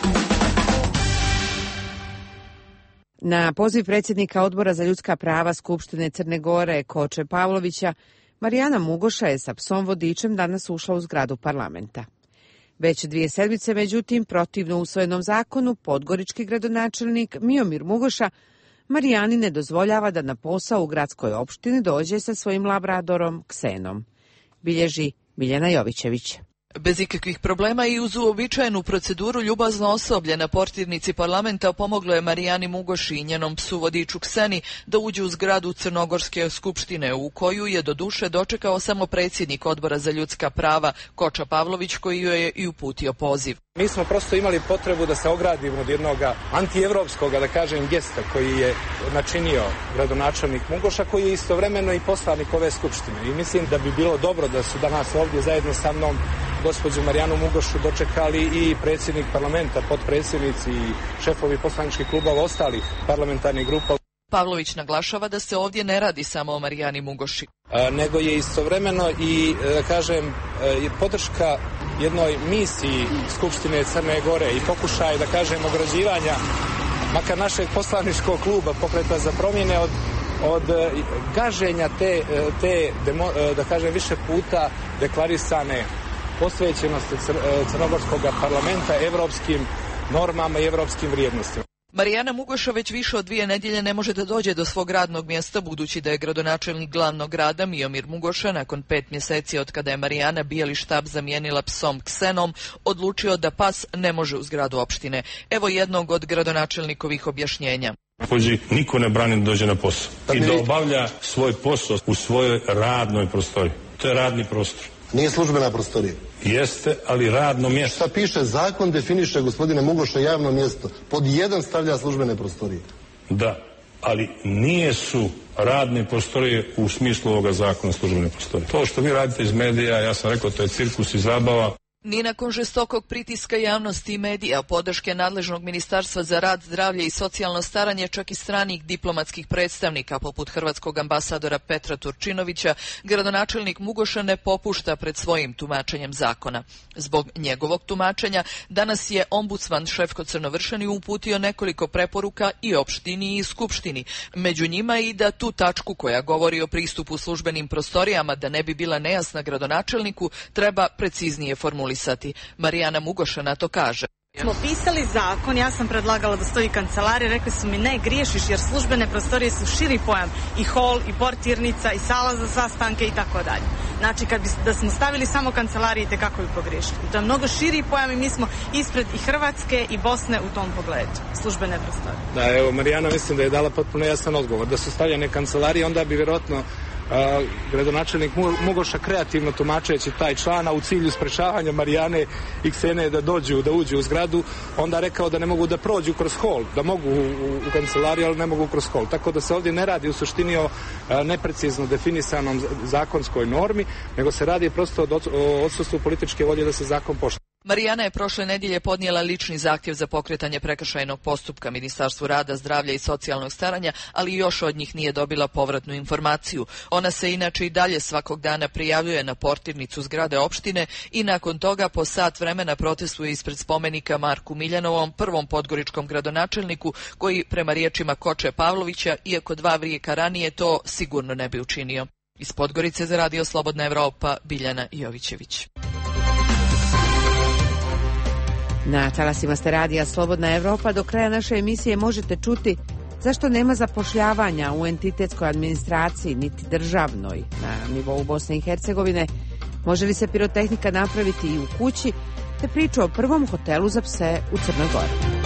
Na poziv predsjednika Odbora za ljudska prava Skupštine Crne Gore Koče Pavlovića, Marijana Mugoša je sa psom vodičem danas ušla u zgradu parlamenta. Već 2 sedmice, međutim, protivno usvojenom zakonu, podgorički gradonačelnik Miomir Mugoša Marijani ne dozvoljava da na posao u gradskoj opštini dođe sa svojim labradorom Ksenom. Bilježi Biljana Jovićević. Bez ikakvih problema i uz uobičajenu proceduru ljubazno osoblje na portirnici parlamenta pomoglo je Marijani Mugoši i njenom psu vodiču Kseni da uđu u zgradu Crnogorske skupštine, u koju je doduše dočekao samo predsjednik Odbora za ljudska prava Koča Pavlović, koji joj je i uputio poziv. Mi smo prosto imali potrebu da se ogradimo od jednog antievropskog, da kažem, gesta koji je načinio gradonačelnik Mugoša, koji je istovremeno i poslanik ove skupštine. I mislim da bi bilo dobro da su danas ovdje zajedno sa mnom gospođu Marijanu Mugošu dočekali i predsjednik parlamenta, potpredsjednici i šefovi poslaničkih klubova ostalih parlamentarnih grupa. Pavlović naglašava da se ovdje ne radi samo o Marijani Mugoši. Nego je istovremeno i, da kažem, podrška jednoj misiji Skupštine Crne Gore i pokušaj, da kažem, ograđivanja makar našeg poslaničkog kluba Pokreta za promjene od gaženja te da kažem, više puta deklarisane posvećenosti crnogorskog parlamenta evropskim normama i evropskim vrijednostima. Marijana Mugoša već više od 2 nedjelje ne može da dođe do svog radnog mjesta, budući da je gradonačelnik glavnog grada Miomir Mugoša nakon 5 mjeseci od kada je Marijana bijeli štab zamijenila psom Ksenom odlučio da pas ne može u zgradu opštine. Evo jednog od gradonačelnikovih objašnjenja. Niko ne brani da dođe na posao i da obavlja svoj posao u svojoj radnoj prostoriji. To je radni prostor. Nije službena prostorija. Jeste, ali radno mjesto. Šta piše zakon definiše, gospodine Mugoša, javno mjesto. Pod 1 stavlja službene prostorije. Da, ali nije su radne prostorije u smislu ovoga zakona službene prostorije. To što vi radite iz medija, ja sam rekao, to je cirkus i zabava. Ni nakon žestokog pritiska javnosti i medija, podrške nadležnog Ministarstva za rad, zdravlje i socijalno staranje, čak i stranih diplomatskih predstavnika, poput hrvatskog ambasadora Petra Turčinovića, gradonačelnik Mugoša ne popušta pred svojim tumačenjem zakona. Zbog njegovog tumačenja, danas je ombudsman Šefko Crnovršani uputio nekoliko preporuka i opštini i skupštini. Među njima i da tu tačku koja govori o pristupu službenim prostorijama, da ne bi bila nejasna gradonačelniku, treba preciznije formulisati. Marijana Mugoša na to kaže. Smo pisali zakon, ja sam predlagala da stoji kancelarija, rekli su mi ne, griješiš jer službene prostorije su širi pojam, i hol, i portirnica, i sala za sastanke i tako dalje. Znači da smo stavili samo kancelarije, kako bi pogriješili. To je mnogo širi pojam i mi smo ispred i Hrvatske i Bosne u tom pogledu, službene prostorije. Da, evo, Marijana mislim da je dala potpuno jasan odgovor. Da su stavljene kancelarije, onda bi vjerojatno gradonačelnik Mugoša kreativno tumačeći taj član, a u cilju sprečavanja Marijane i Ksene da uđu u zgradu, onda rekao da ne mogu da prođu kroz hol, da mogu u kancelariju, ali ne mogu kroz hol. Tako da se ovdje ne radi u suštini o neprecizno definisanom zakonskoj normi, nego se radi prosto o odsustvu političke volje da se zakon poštuje. Marijana je prošle nedjelje podnijela lični zahtjev za pokretanje prekršajnog postupka Ministarstvu rada, zdravlja i socijalnog staranja, ali još od njih nije dobila povratnu informaciju. Ona se inače i dalje svakog dana prijavljuje na portirnicu zgrade opštine i nakon toga po sat vremena protestuje ispred spomenika Marku Miljanovom, prvom podgoričkom gradonačelniku, koji prema riječima Koče Pavlovića, iako 2 vijeka ranije, to sigurno ne bi učinio. Iz Podgorice za Radio Slobodna Evropa, Biljana Jovićević. Na talasima ste Radija Slobodna Evropa. Do kraja naše emisije možete čuti zašto nema zapošljavanja u entitetskoj administraciji niti državnoj na nivou Bosne i Hercegovine, može li se pirotehnika napraviti i u kući, te priču o prvom hotelu za pse u Crnoj Gori.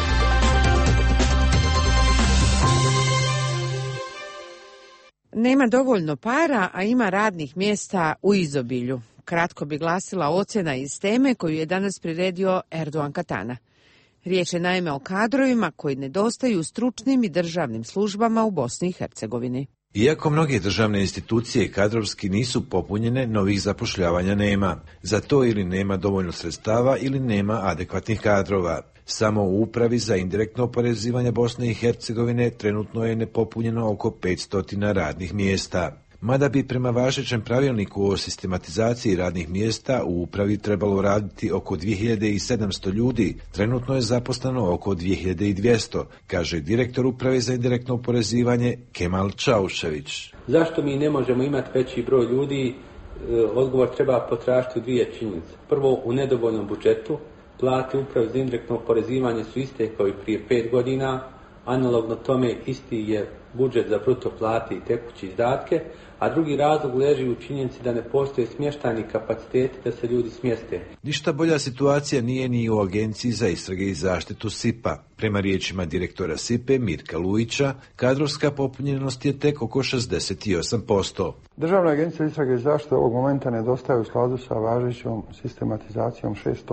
Nema dovoljno para, a ima radnih mjesta u izobilju. Kratko bi glasila ocjena iz teme koju je danas priredio Erdogan Katana. Riječ je naime o kadrovima koji nedostaju stručnim i državnim službama u Bosni i Hercegovini. Iako mnoge državne institucije kadrovski nisu popunjene, novih zapošljavanja nema. Za to ili nema dovoljno sredstava ili nema adekvatnih kadrova. Samo u upravi za indirektno oporezivanje Bosne i Hercegovine trenutno je nepopunjeno oko 500 radnih mjesta. Mada bi prema važećem pravilniku o sistematizaciji radnih mjesta u upravi trebalo raditi oko 2700 ljudi, trenutno je zaposleno oko 2200, kaže direktor uprave za indirektno oporezivanje Kemal Čaušević. Zašto mi ne možemo imati veći broj ljudi? Odgovor treba potražiti u 2 činjenice. Prvo, u nedovoljnom budžetu. Plate uprave za indirektno oporezivanje su iste kao i prije 5 godina. Analogno tome isti je budžet za bruto plate i tekuće izdatke, a drugi razlog leži u činjenici da ne postoje smještajni kapaciteti da se ljudi smjeste. Ništa bolja situacija nije ni u Agenciji za istrage i zaštitu SIP-a. Prema riječima direktora SIP-e Mirka Lujića, kadrovska popunjenost je tek oko 68%. Državna agencija istrage i zaštite ovog momenta nedostaje u skladu sa važećom sistematizacijom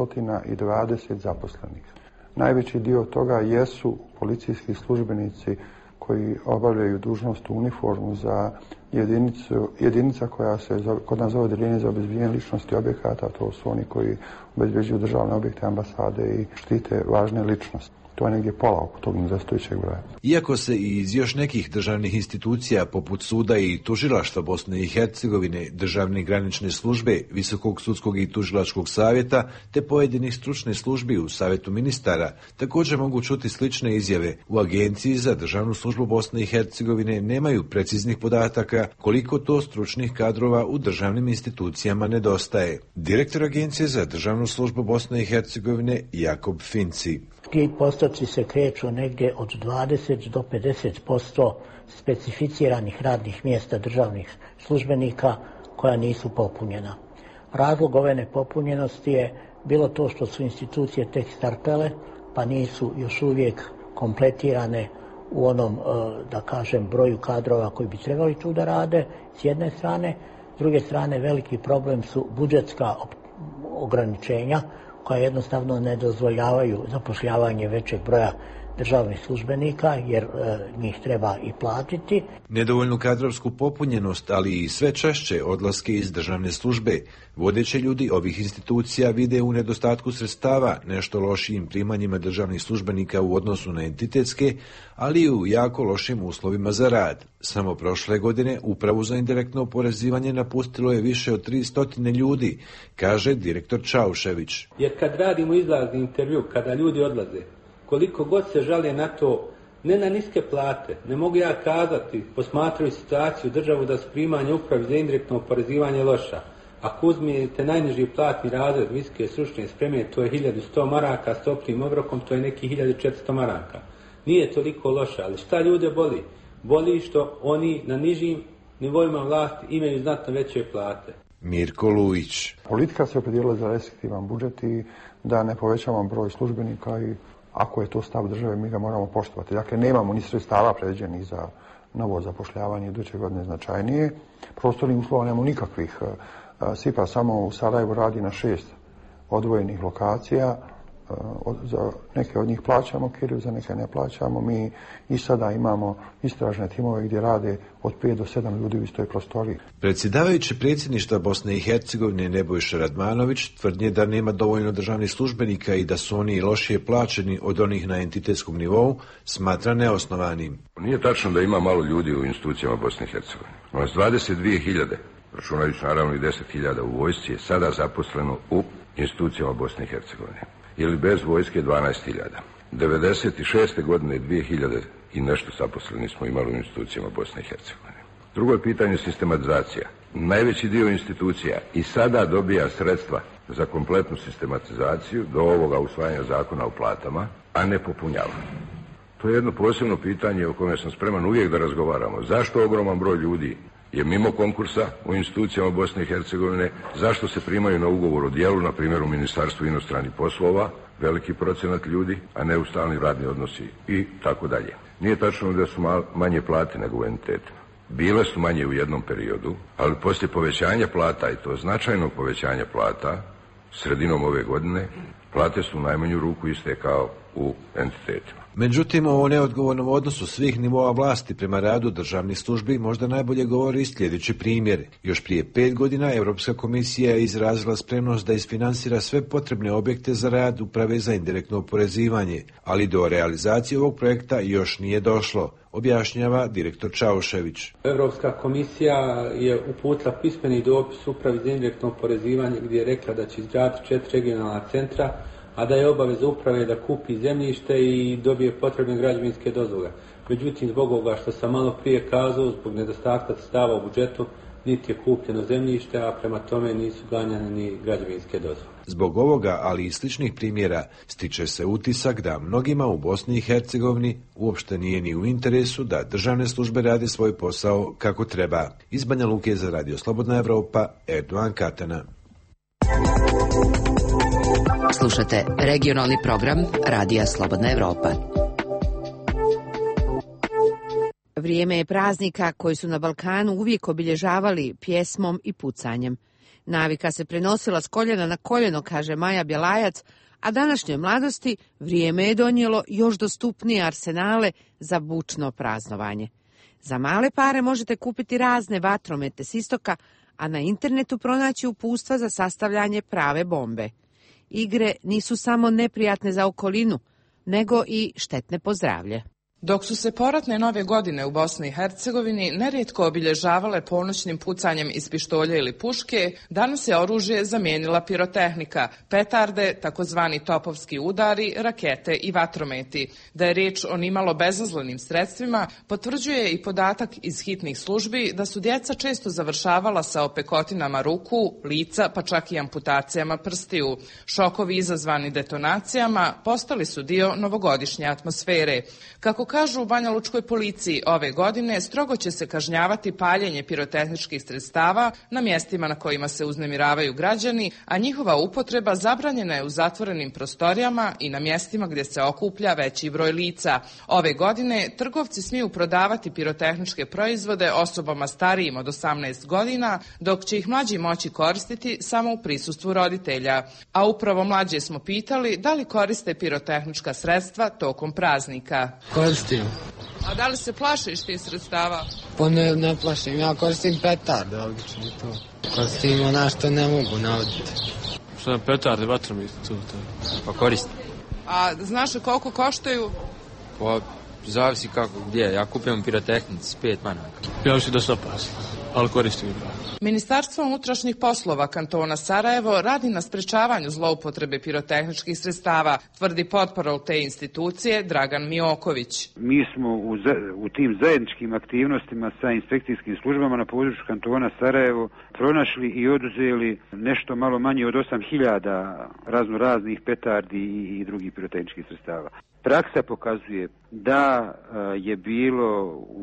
620 zaposlenih. Najveći dio toga jesu policijski službenici koji obavljaju dužnost u uniformu za jedinica koja se kod nas zove Odeljenje za obezbeđenje ličnosti objekata. To su oni koji obezbeđuju državne objekte, ambasade i štite važne ličnosti. To je negdje pola oko tog nedostajućeg broja. Iako se i iz još nekih državnih institucija poput suda i tužilaštva Bosne i Hercegovine, državne granične službe, Visokog sudskog i tužilačkog savjeta te pojedinih stručnih službi u Savjetu ministara, također mogu čuti slične izjave. U Agenciji za državnu službu Bosne i Hercegovine nemaju preciznih podataka koliko to stručnih kadrova u državnim institucijama nedostaje. Direktor Agencije za državnu službu Bosne i Hercegovine Jakob Finci. Ti postoci se kreću negdje od 20 do 50% specificiranih radnih mjesta državnih službenika koja nisu popunjena. Razlog ove nepopunjenosti je bilo to što su institucije tek startale, pa nisu još uvijek kompletirane u onom, da kažem, broju kadrova koji bi trebali tu da rade, s jedne strane. S druge strane, veliki problem su budžetska ograničenja koja jednostavno ne dozvoljavaju zapošljavanje većeg broja državnih službenika, jer njih treba i platiti. Nedovoljnu kadrovsku popunjenost, ali i sve češće odlaske iz državne službe. Vodeći ljudi ovih institucija vide u nedostatku sredstava, nešto lošijim primanjima državnih službenika u odnosu na entitetske, ali i u jako lošim uslovima za rad. Samo prošle godine Upravu za indirektno oporezivanje napustilo je više od 300 ljudi, kaže direktor Čaušević. Jer kad radimo izlazni intervju, kada ljudi odlaze, koliko god se žale na to, ne na niske plate, ne mogu ja kazati, posmatraju situaciju državu da su primanja Upravi za indirektno oporezivanje loša. Ako uzmijete najniži platni razred visoke stručne spreme, to je 1100 maraka, s toplim obrokom to je neki 1400 maraka. Nije toliko loša, ali šta ljude boli? Boli što oni na nižim nivoima vlasti imaju znatno veće plate. Mirko Lujić. Politika se opredijelila za restriktivan budžet i da ne povećavamo broj službenika i ako je to stav države, mi ga moramo poštovati. Dakle, nemamo ni sredstava predviđenih za novo zapošljavanje iduće godine značajnije. Prostornih uslova nemamo nikakvih. SIP-a samo u Sarajevu radi na 6 odvojenih lokacija. Za neke od njih plaćamo kiriju, za neke ne plaćamo. Mi i sada imamo istražne timove gdje rade od 5 do 7 ljudi u istoj prostoriji. Predsjedavajući predsjedništva Bosne i Hercegovine Nebojša Radmanović tvrdnje da nema dovoljno državnih službenika i da su oni lošije plaćeni od onih na entitetskom nivou smatra neosnovanim. Nije tačno da ima malo ljudi u institucijama Bosne i Hercegovine. Nas 22.000, računajući naravno i 10.000 u vojsci, je sada zaposleno u institucijama Bosne i Hercegovine. Ili bez vojske 12.000. 96. godine 2000 i nešto zaposleni smo imali u institucijama Bosne i Hercegovine. Drugo je pitanje sistematizacija. Najveći dio institucija i sada dobija sredstva za kompletnu sistematizaciju do ovoga usvajanja zakona o platama, a ne popunjava. To je jedno posebno pitanje o kojem sam spreman uvijek da razgovaramo. Zašto ogroman broj ljudi je mimo konkursa u institucijama Bosne i Hercegovine, zašto se primaju na ugovor o djelu, na primjer u Ministarstvu inostranih poslova, veliki procenat ljudi, a ne u stalni radni odnosi i tako dalje. Nije tačno da su manje plate nego u entitetima. Bile su manje u jednom periodu, ali poslije povećanja plata, i to značajnog povećanja plata, sredinom ove godine, plate su u najmanju ruku iste kao u entitetima. Međutim, o neodgovornom odnosu svih nivoa vlasti prema radu državnih službi možda najbolje govori sljedeći primjer. Još prije 5 godina Europska komisija je izrazila spremnost da isfinansira sve potrebne objekte za rad Uprave za indirektno oporezivanje, ali do realizacije ovog projekta još nije došlo, objašnjava direktor Čaušević. Europska komisija je uputila pismeni dopis Upravi za indirektno oporezivanje gdje je rekla da će izgraditi 4 regionalna centra, a da je obaveza uprave da kupi zemljište i dobije potrebne građevinske dozvole. Međutim, zbog ovoga što sam malo prije kazao, zbog nedostatka sredstava u budžetu, niti je kupljeno zemljište, a prema tome nisu ganjane ni građevinske dozvole. Zbog ovoga, ali i sličnih primjera, stiče se utisak da mnogima u Bosni i Hercegovini uopšte nije ni u interesu da državne službe rade svoj posao kako treba. Iz Banja Luke za Radio Slobodna Evropa, Erdogan Katana. Slušate regionalni program Radija Slobodna Evropa. Vrijeme je praznika koji su na Balkanu uvijek obilježavali pjesmom i pucanjem. Navika se prenosila s koljena na koljeno, kaže Maja Bjelajac, a današnjoj mladosti vrijeme je donijelo još dostupnije arsenale za bučno praznovanje. Za male pare možete kupiti razne vatromete s istoka, a na internetu pronaći uputstva za sastavljanje prave bombe. Igre nisu samo neprijatne za okolinu, nego i štetne po zdravlje. Dok su se poratne nove godine u Bosni i Hercegovini nerijetko obilježavale ponoćnim pucanjem iz pištolja ili puške, danas je oružje zamijenila pirotehnika, petarde, takozvani topovski udari, rakete i vatrometi. Da je riječ o nimalo bezazlenim sredstvima, potvrđuje i podatak iz hitnih službi da su djeca često završavala sa opekotinama ruku, lica, pa čak i amputacijama prstiju. Šokovi izazvani detonacijama postali su dio novogodišnje atmosfere. Kako kažu u Banja Lučkoj policiji, ove godine strogo će se kažnjavati paljenje pirotehničkih sredstava na mjestima na kojima se uznemiravaju građani, a njihova upotreba zabranjena je u zatvorenim prostorijama i na mjestima gdje se okuplja veći broj lica. Ove godine trgovci smiju prodavati pirotehničke proizvode osobama starijim od 18 godina, dok će ih mlađi moći koristiti samo u prisustvu roditelja. A upravo mlađe smo pitali da li koriste pirotehnička sredstva tokom praznika. Koristim. A da li se plašiš tih sredstava? Pa ne plašim, ja koristim petarde, obično to. Koristim ona što ne mogu navoditi. Što je petarde, vatrometi, to. Pa koristim. A znaš li koliko koštaju? Pa zavisi kako gdje, ja kupim pirotehnici 5 maraka. Ja mislim da se opasno, ali koristim i da. Ministarstvo unutrašnjih poslova kantona Sarajevo radi na sprečavanju zloupotrebe pirotehničkih sredstava, tvrdi potporol te institucije Dragan Mioković. Mi smo u tim zajedničkim aktivnostima sa inspekcijskim službama na području kantona Sarajevo pronašli i oduzeli nešto malo manje od 8.000 raznoraznih petardi i drugih pirotehničkih sredstava. Praksa pokazuje da je bilo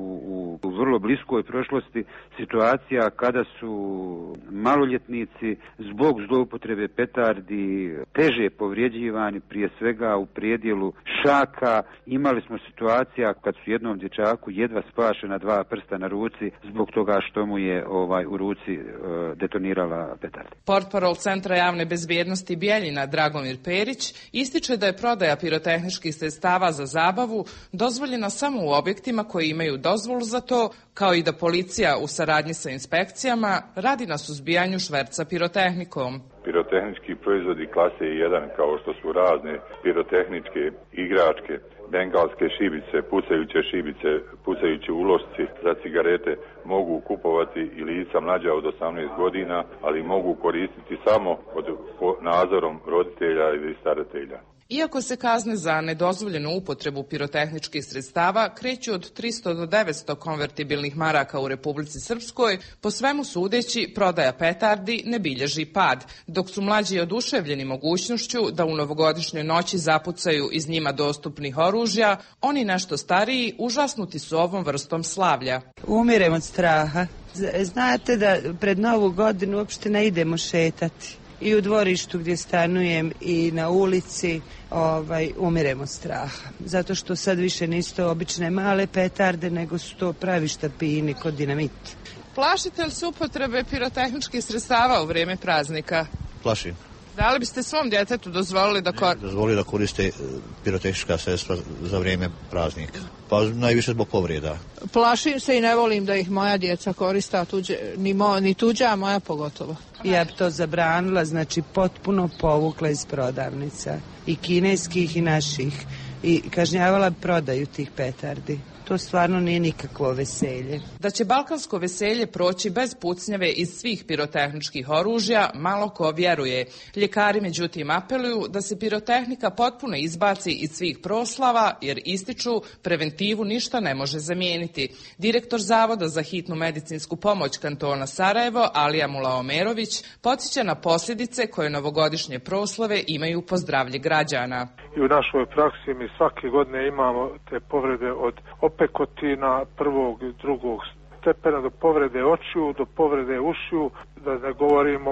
u vrlo bliskoj prošlosti situacija kada su maloljetnici zbog zloupotrebe petardi teže povrijeđivani, prije svega u predjelu šaka. Imali smo situacija kad su jednom dječaku jedva spašena 2 prsta na ruci zbog toga što mu je u ruci detonirala petarda. Portparol Centra javne bezbjednosti Bijeljina Dragomir Perić ističe da je prodaja pirotehničkih sredstava za zabavu dozvoljena samo u objektima koji imaju dozvolu za to, kao i da policija u saradnji sa inspekcijama radi na suzbijanju šverca pirotehnikom. Pirotehnički proizvodi klase 1 kao što su razne pirotehničke igračke, bengalske šibice, pucajuće šibice, pucajući ulošci za cigarete mogu kupovati i lica mlađa od 18 godina, ali mogu koristiti samo pod nadzorom roditelja ili staratelja. Iako se kazne za nedozvoljenu upotrebu pirotehničkih sredstava kreću od 300 do 900 konvertibilnih maraka u Republici Srpskoj, po svemu sudeći prodaja petardi ne bilježi pad, dok su mlađi oduševljeni mogućnošću da u novogodišnjoj noći zapucaju iz njima dostupnih oružja, oni nešto stariji užasnuti su ovom vrstom slavlja. Umirem od straha. Znate da pred Novu godinu uopšte ne idemo šetati. I u dvorištu gdje stanujem i na ulici umirem od straha. Zato što sad više nisu to obične male petarde, nego su to pravi štapini kod dinamit. Plašite li se upotrebe pirotehničkih sredstava u vrijeme praznika? Plašim. Da li biste svom djetetu dozvolili da koriste pirotehnička sredstva za vrijeme praznika? Pa najviše zbog povreda. Plašim se i ne volim da ih moja djeca korista, ni tuđa, a moja pogotovo. Ja bi to zabranila, znači potpuno povukla iz prodavnica. I kineskih i naših. i kažnjavala prodaju tih petardi. To stvarno nije nikakvo veselje. Da će balkansko veselje proći bez pucnjave iz svih pirotehničkih oružja, malo ko vjeruje. Ljekari međutim apeluju da se pirotehnika potpuno izbaci iz svih proslava, jer ističu preventivu ništa ne može zamijeniti. Direktor Zavoda za hitnu medicinsku pomoć kantona Sarajevo, Alija Mulaomerović, podsjeća na posljedice koje novogodišnje proslave imaju po zdravlje građana. I u našoj praksi mi svake godine imamo te povrede od opekotina prvog i drugog stepena do povrede očiju, do povrede ušiju, da ne govorimo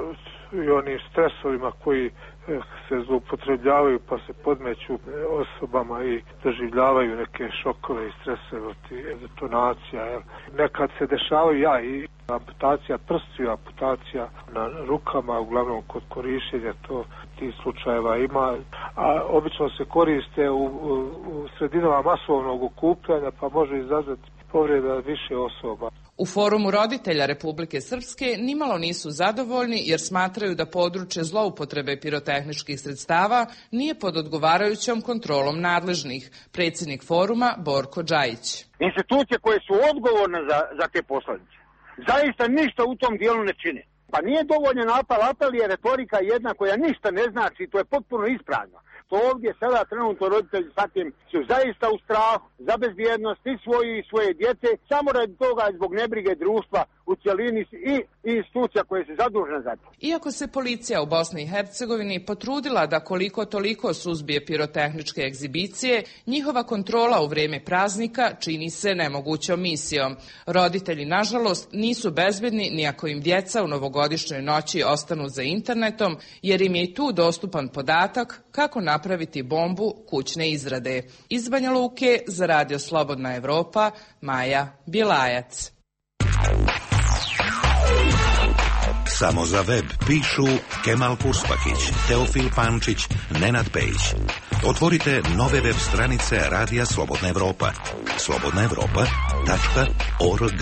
i onim stresovima koji se zloupotrebljavaju pa se podmeću osobama i doživljavaju neke šokove i stresove od detonacija. Nekad se dešavaju i amputacija prstiju, amputacija na rukama, uglavnom kod korištenja tih slučajeva ima, a obično se koriste u sredinama masovnog okupljanja pa može izazvati povreda više osoba. U forumu roditelja Republike Srpske nimalo nisu zadovoljni jer smatraju da područje zloupotrebe pirotehničkih sredstava nije pod odgovarajućom kontrolom nadležnih. Predsjednik foruma Borko Džajić. Institucije koje su odgovorne za te posljedice zaista ništa u tom dijelu ne čine. Pa nije dovoljno apel je retorika jedna koja ništa ne znači, to je potpuno ispravno. To ovdje sada trenutno roditelji sa tim su zaista u strahu za bezbjednost i svoje djece, samo radi toga zbog nebrige društva u cjelini i institucija koje su zadužene za to. Iako se policija u Bosni i Hercegovini potrudila da koliko toliko suzbije pirotehničke egzibicije, njihova kontrola u vrijeme praznika čini se nemogućom misijom. Roditelji, nažalost, nisu bezbedni ni ako im djeca u novogodišnjoj noći ostanu za internetom, jer im je i tu dostupan podatak kako napraviti bombu kućne izrade. Iz Banja Luke za Radio Slobodna Evropa, Maja Bjelajac. Samo za web pišu Kemal Purspakić, Teofil Pančić, Nenad Pejić. Otvorite nove web stranice Radija Slobodna Evropa. slobodnaevropa.org.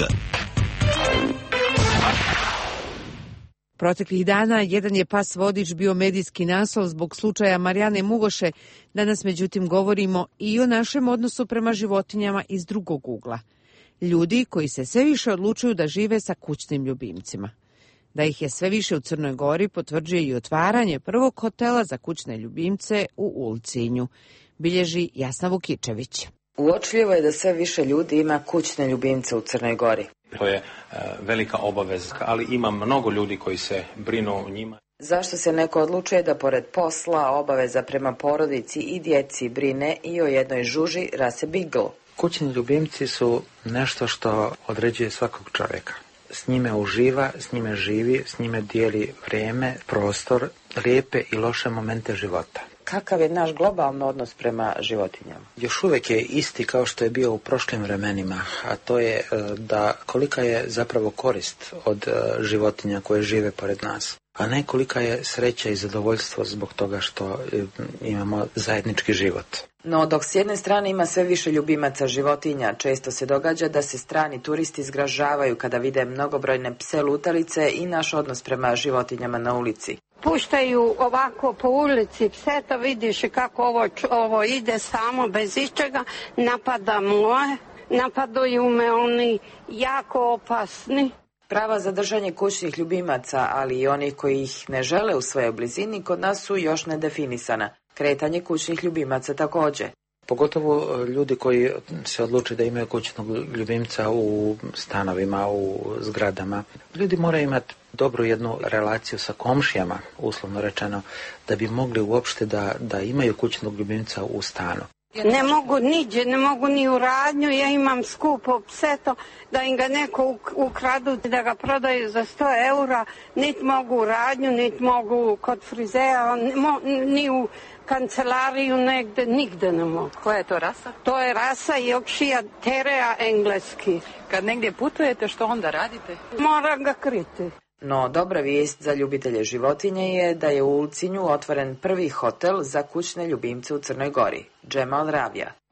Proteklih dana jedan je pas vodič bio medijski naslov zbog slučaja Marijane Mugoše. Danas međutim govorimo i o našem odnosu prema životinjama iz drugog ugla. Ljudi koji se sve više odlučuju da žive sa kućnim ljubimcima. Da ih je sve više u Crnoj Gori potvrđuje i otvaranje prvog hotela za kućne ljubimce u Ulcinju, bilježi Jasna Vukičević. Uočljivo je da sve više ljudi ima kućne ljubimce u Crnoj Gori. To je velika obaveza, ali ima mnogo ljudi koji se brinu o njima. Zašto se neko odlučuje da pored posla, obaveza prema porodici i djeci brine i o jednoj žuži rase Beagle? Kućni ljubimci su nešto što određuje svakog čovjeka. S njime uživa, s njime živi, s njime dijeli vrijeme, prostor, lijepe i loše momente života. Kakav je naš globalni odnos prema životinjama? Još uvijek je isti kao što je bio u prošlim vremenima, a to je da kolika je zapravo korist od životinja koje žive pored nas, a ne kolika je sreća i zadovoljstvo zbog toga što imamo zajednički život. No, dok s jedne strane ima sve više ljubimaca životinja, često se događa da se strani turisti zgražavaju kada vide mnogobrojne pse lutalice i naš odnos prema životinjama na ulici. Puštaju ovako po ulici pse, to vidiš kako ovo ide samo bez ičega, napada moje, napadaju me oni jako opasni. Prava za držanje kućnih ljubimaca, ali i onih koji ih ne žele u svojoj blizini, kod nas su još nedefinisana. Kretanje kućnih ljubimaca također. Pogotovo ljudi koji se odluče da imaju kućnog ljubimca u stanovima, u zgradama. Ljudi moraju imati dobru jednu relaciju sa komšijama, uslovno rečeno, da bi mogli uopšte da imaju kućnog ljubimca u stanu. Ne mogu niđe, ne mogu ni u radnju, ja imam skupo pseto, da im ga neko ukradu, da ga prodaju za 100 eura, niti mogu u radnju, niti mogu kod frizera, ni u kancelariju negde, nigde ne mogu. Koja je to rasa? To je rasa Yorkshire Terrier engleski. Kad negdje putujete, što onda radite? Moram ga kriti. No, dobra vijest za ljubitelje životinje je da je u Ulcinju otvoren prvi hotel za kućne ljubimce u Crnoj Gori, Džemal Ravija.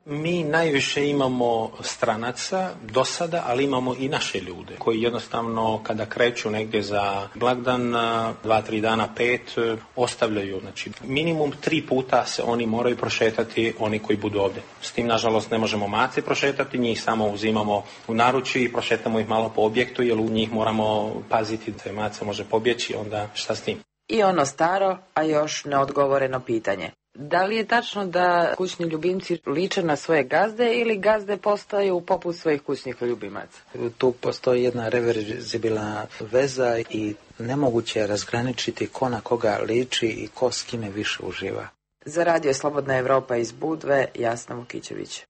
Mi najviše imamo stranaca do sada, ali imamo i naše ljude koji jednostavno kada kreću negdje za blagdan 2-3 dana, 5 ostavljaju. Znači minimum 3 puta se oni moraju prošetati, oni koji budu ovdje. S tim nažalost ne možemo mace prošetati, njih samo uzimamo u naručje i prošetamo ih malo po objektu jer u njih moramo paziti da maca može pobjeći, onda šta s tim? I ono staro, a još neodgovoreno pitanje. Da li je tačno da kućni ljubimci liče na svoje gazde ili gazde postaju poput svojih kućnih ljubimaca? Tu postoji jedna reverzibilna veza i nemoguće je razgraničiti ko na koga liči i ko s kime više uživa. Za Radio Slobodna Evropa iz Budve, Jasna Vukićević.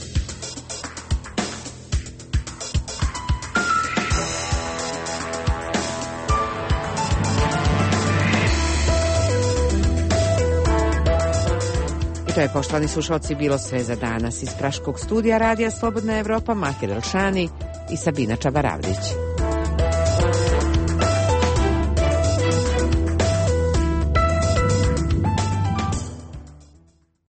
To je, poštovani slušalci, bilo sve za danas iz Praškog studija Radija Slobodna Evropa, Mahir Elšani i Sabina Čabaravdić.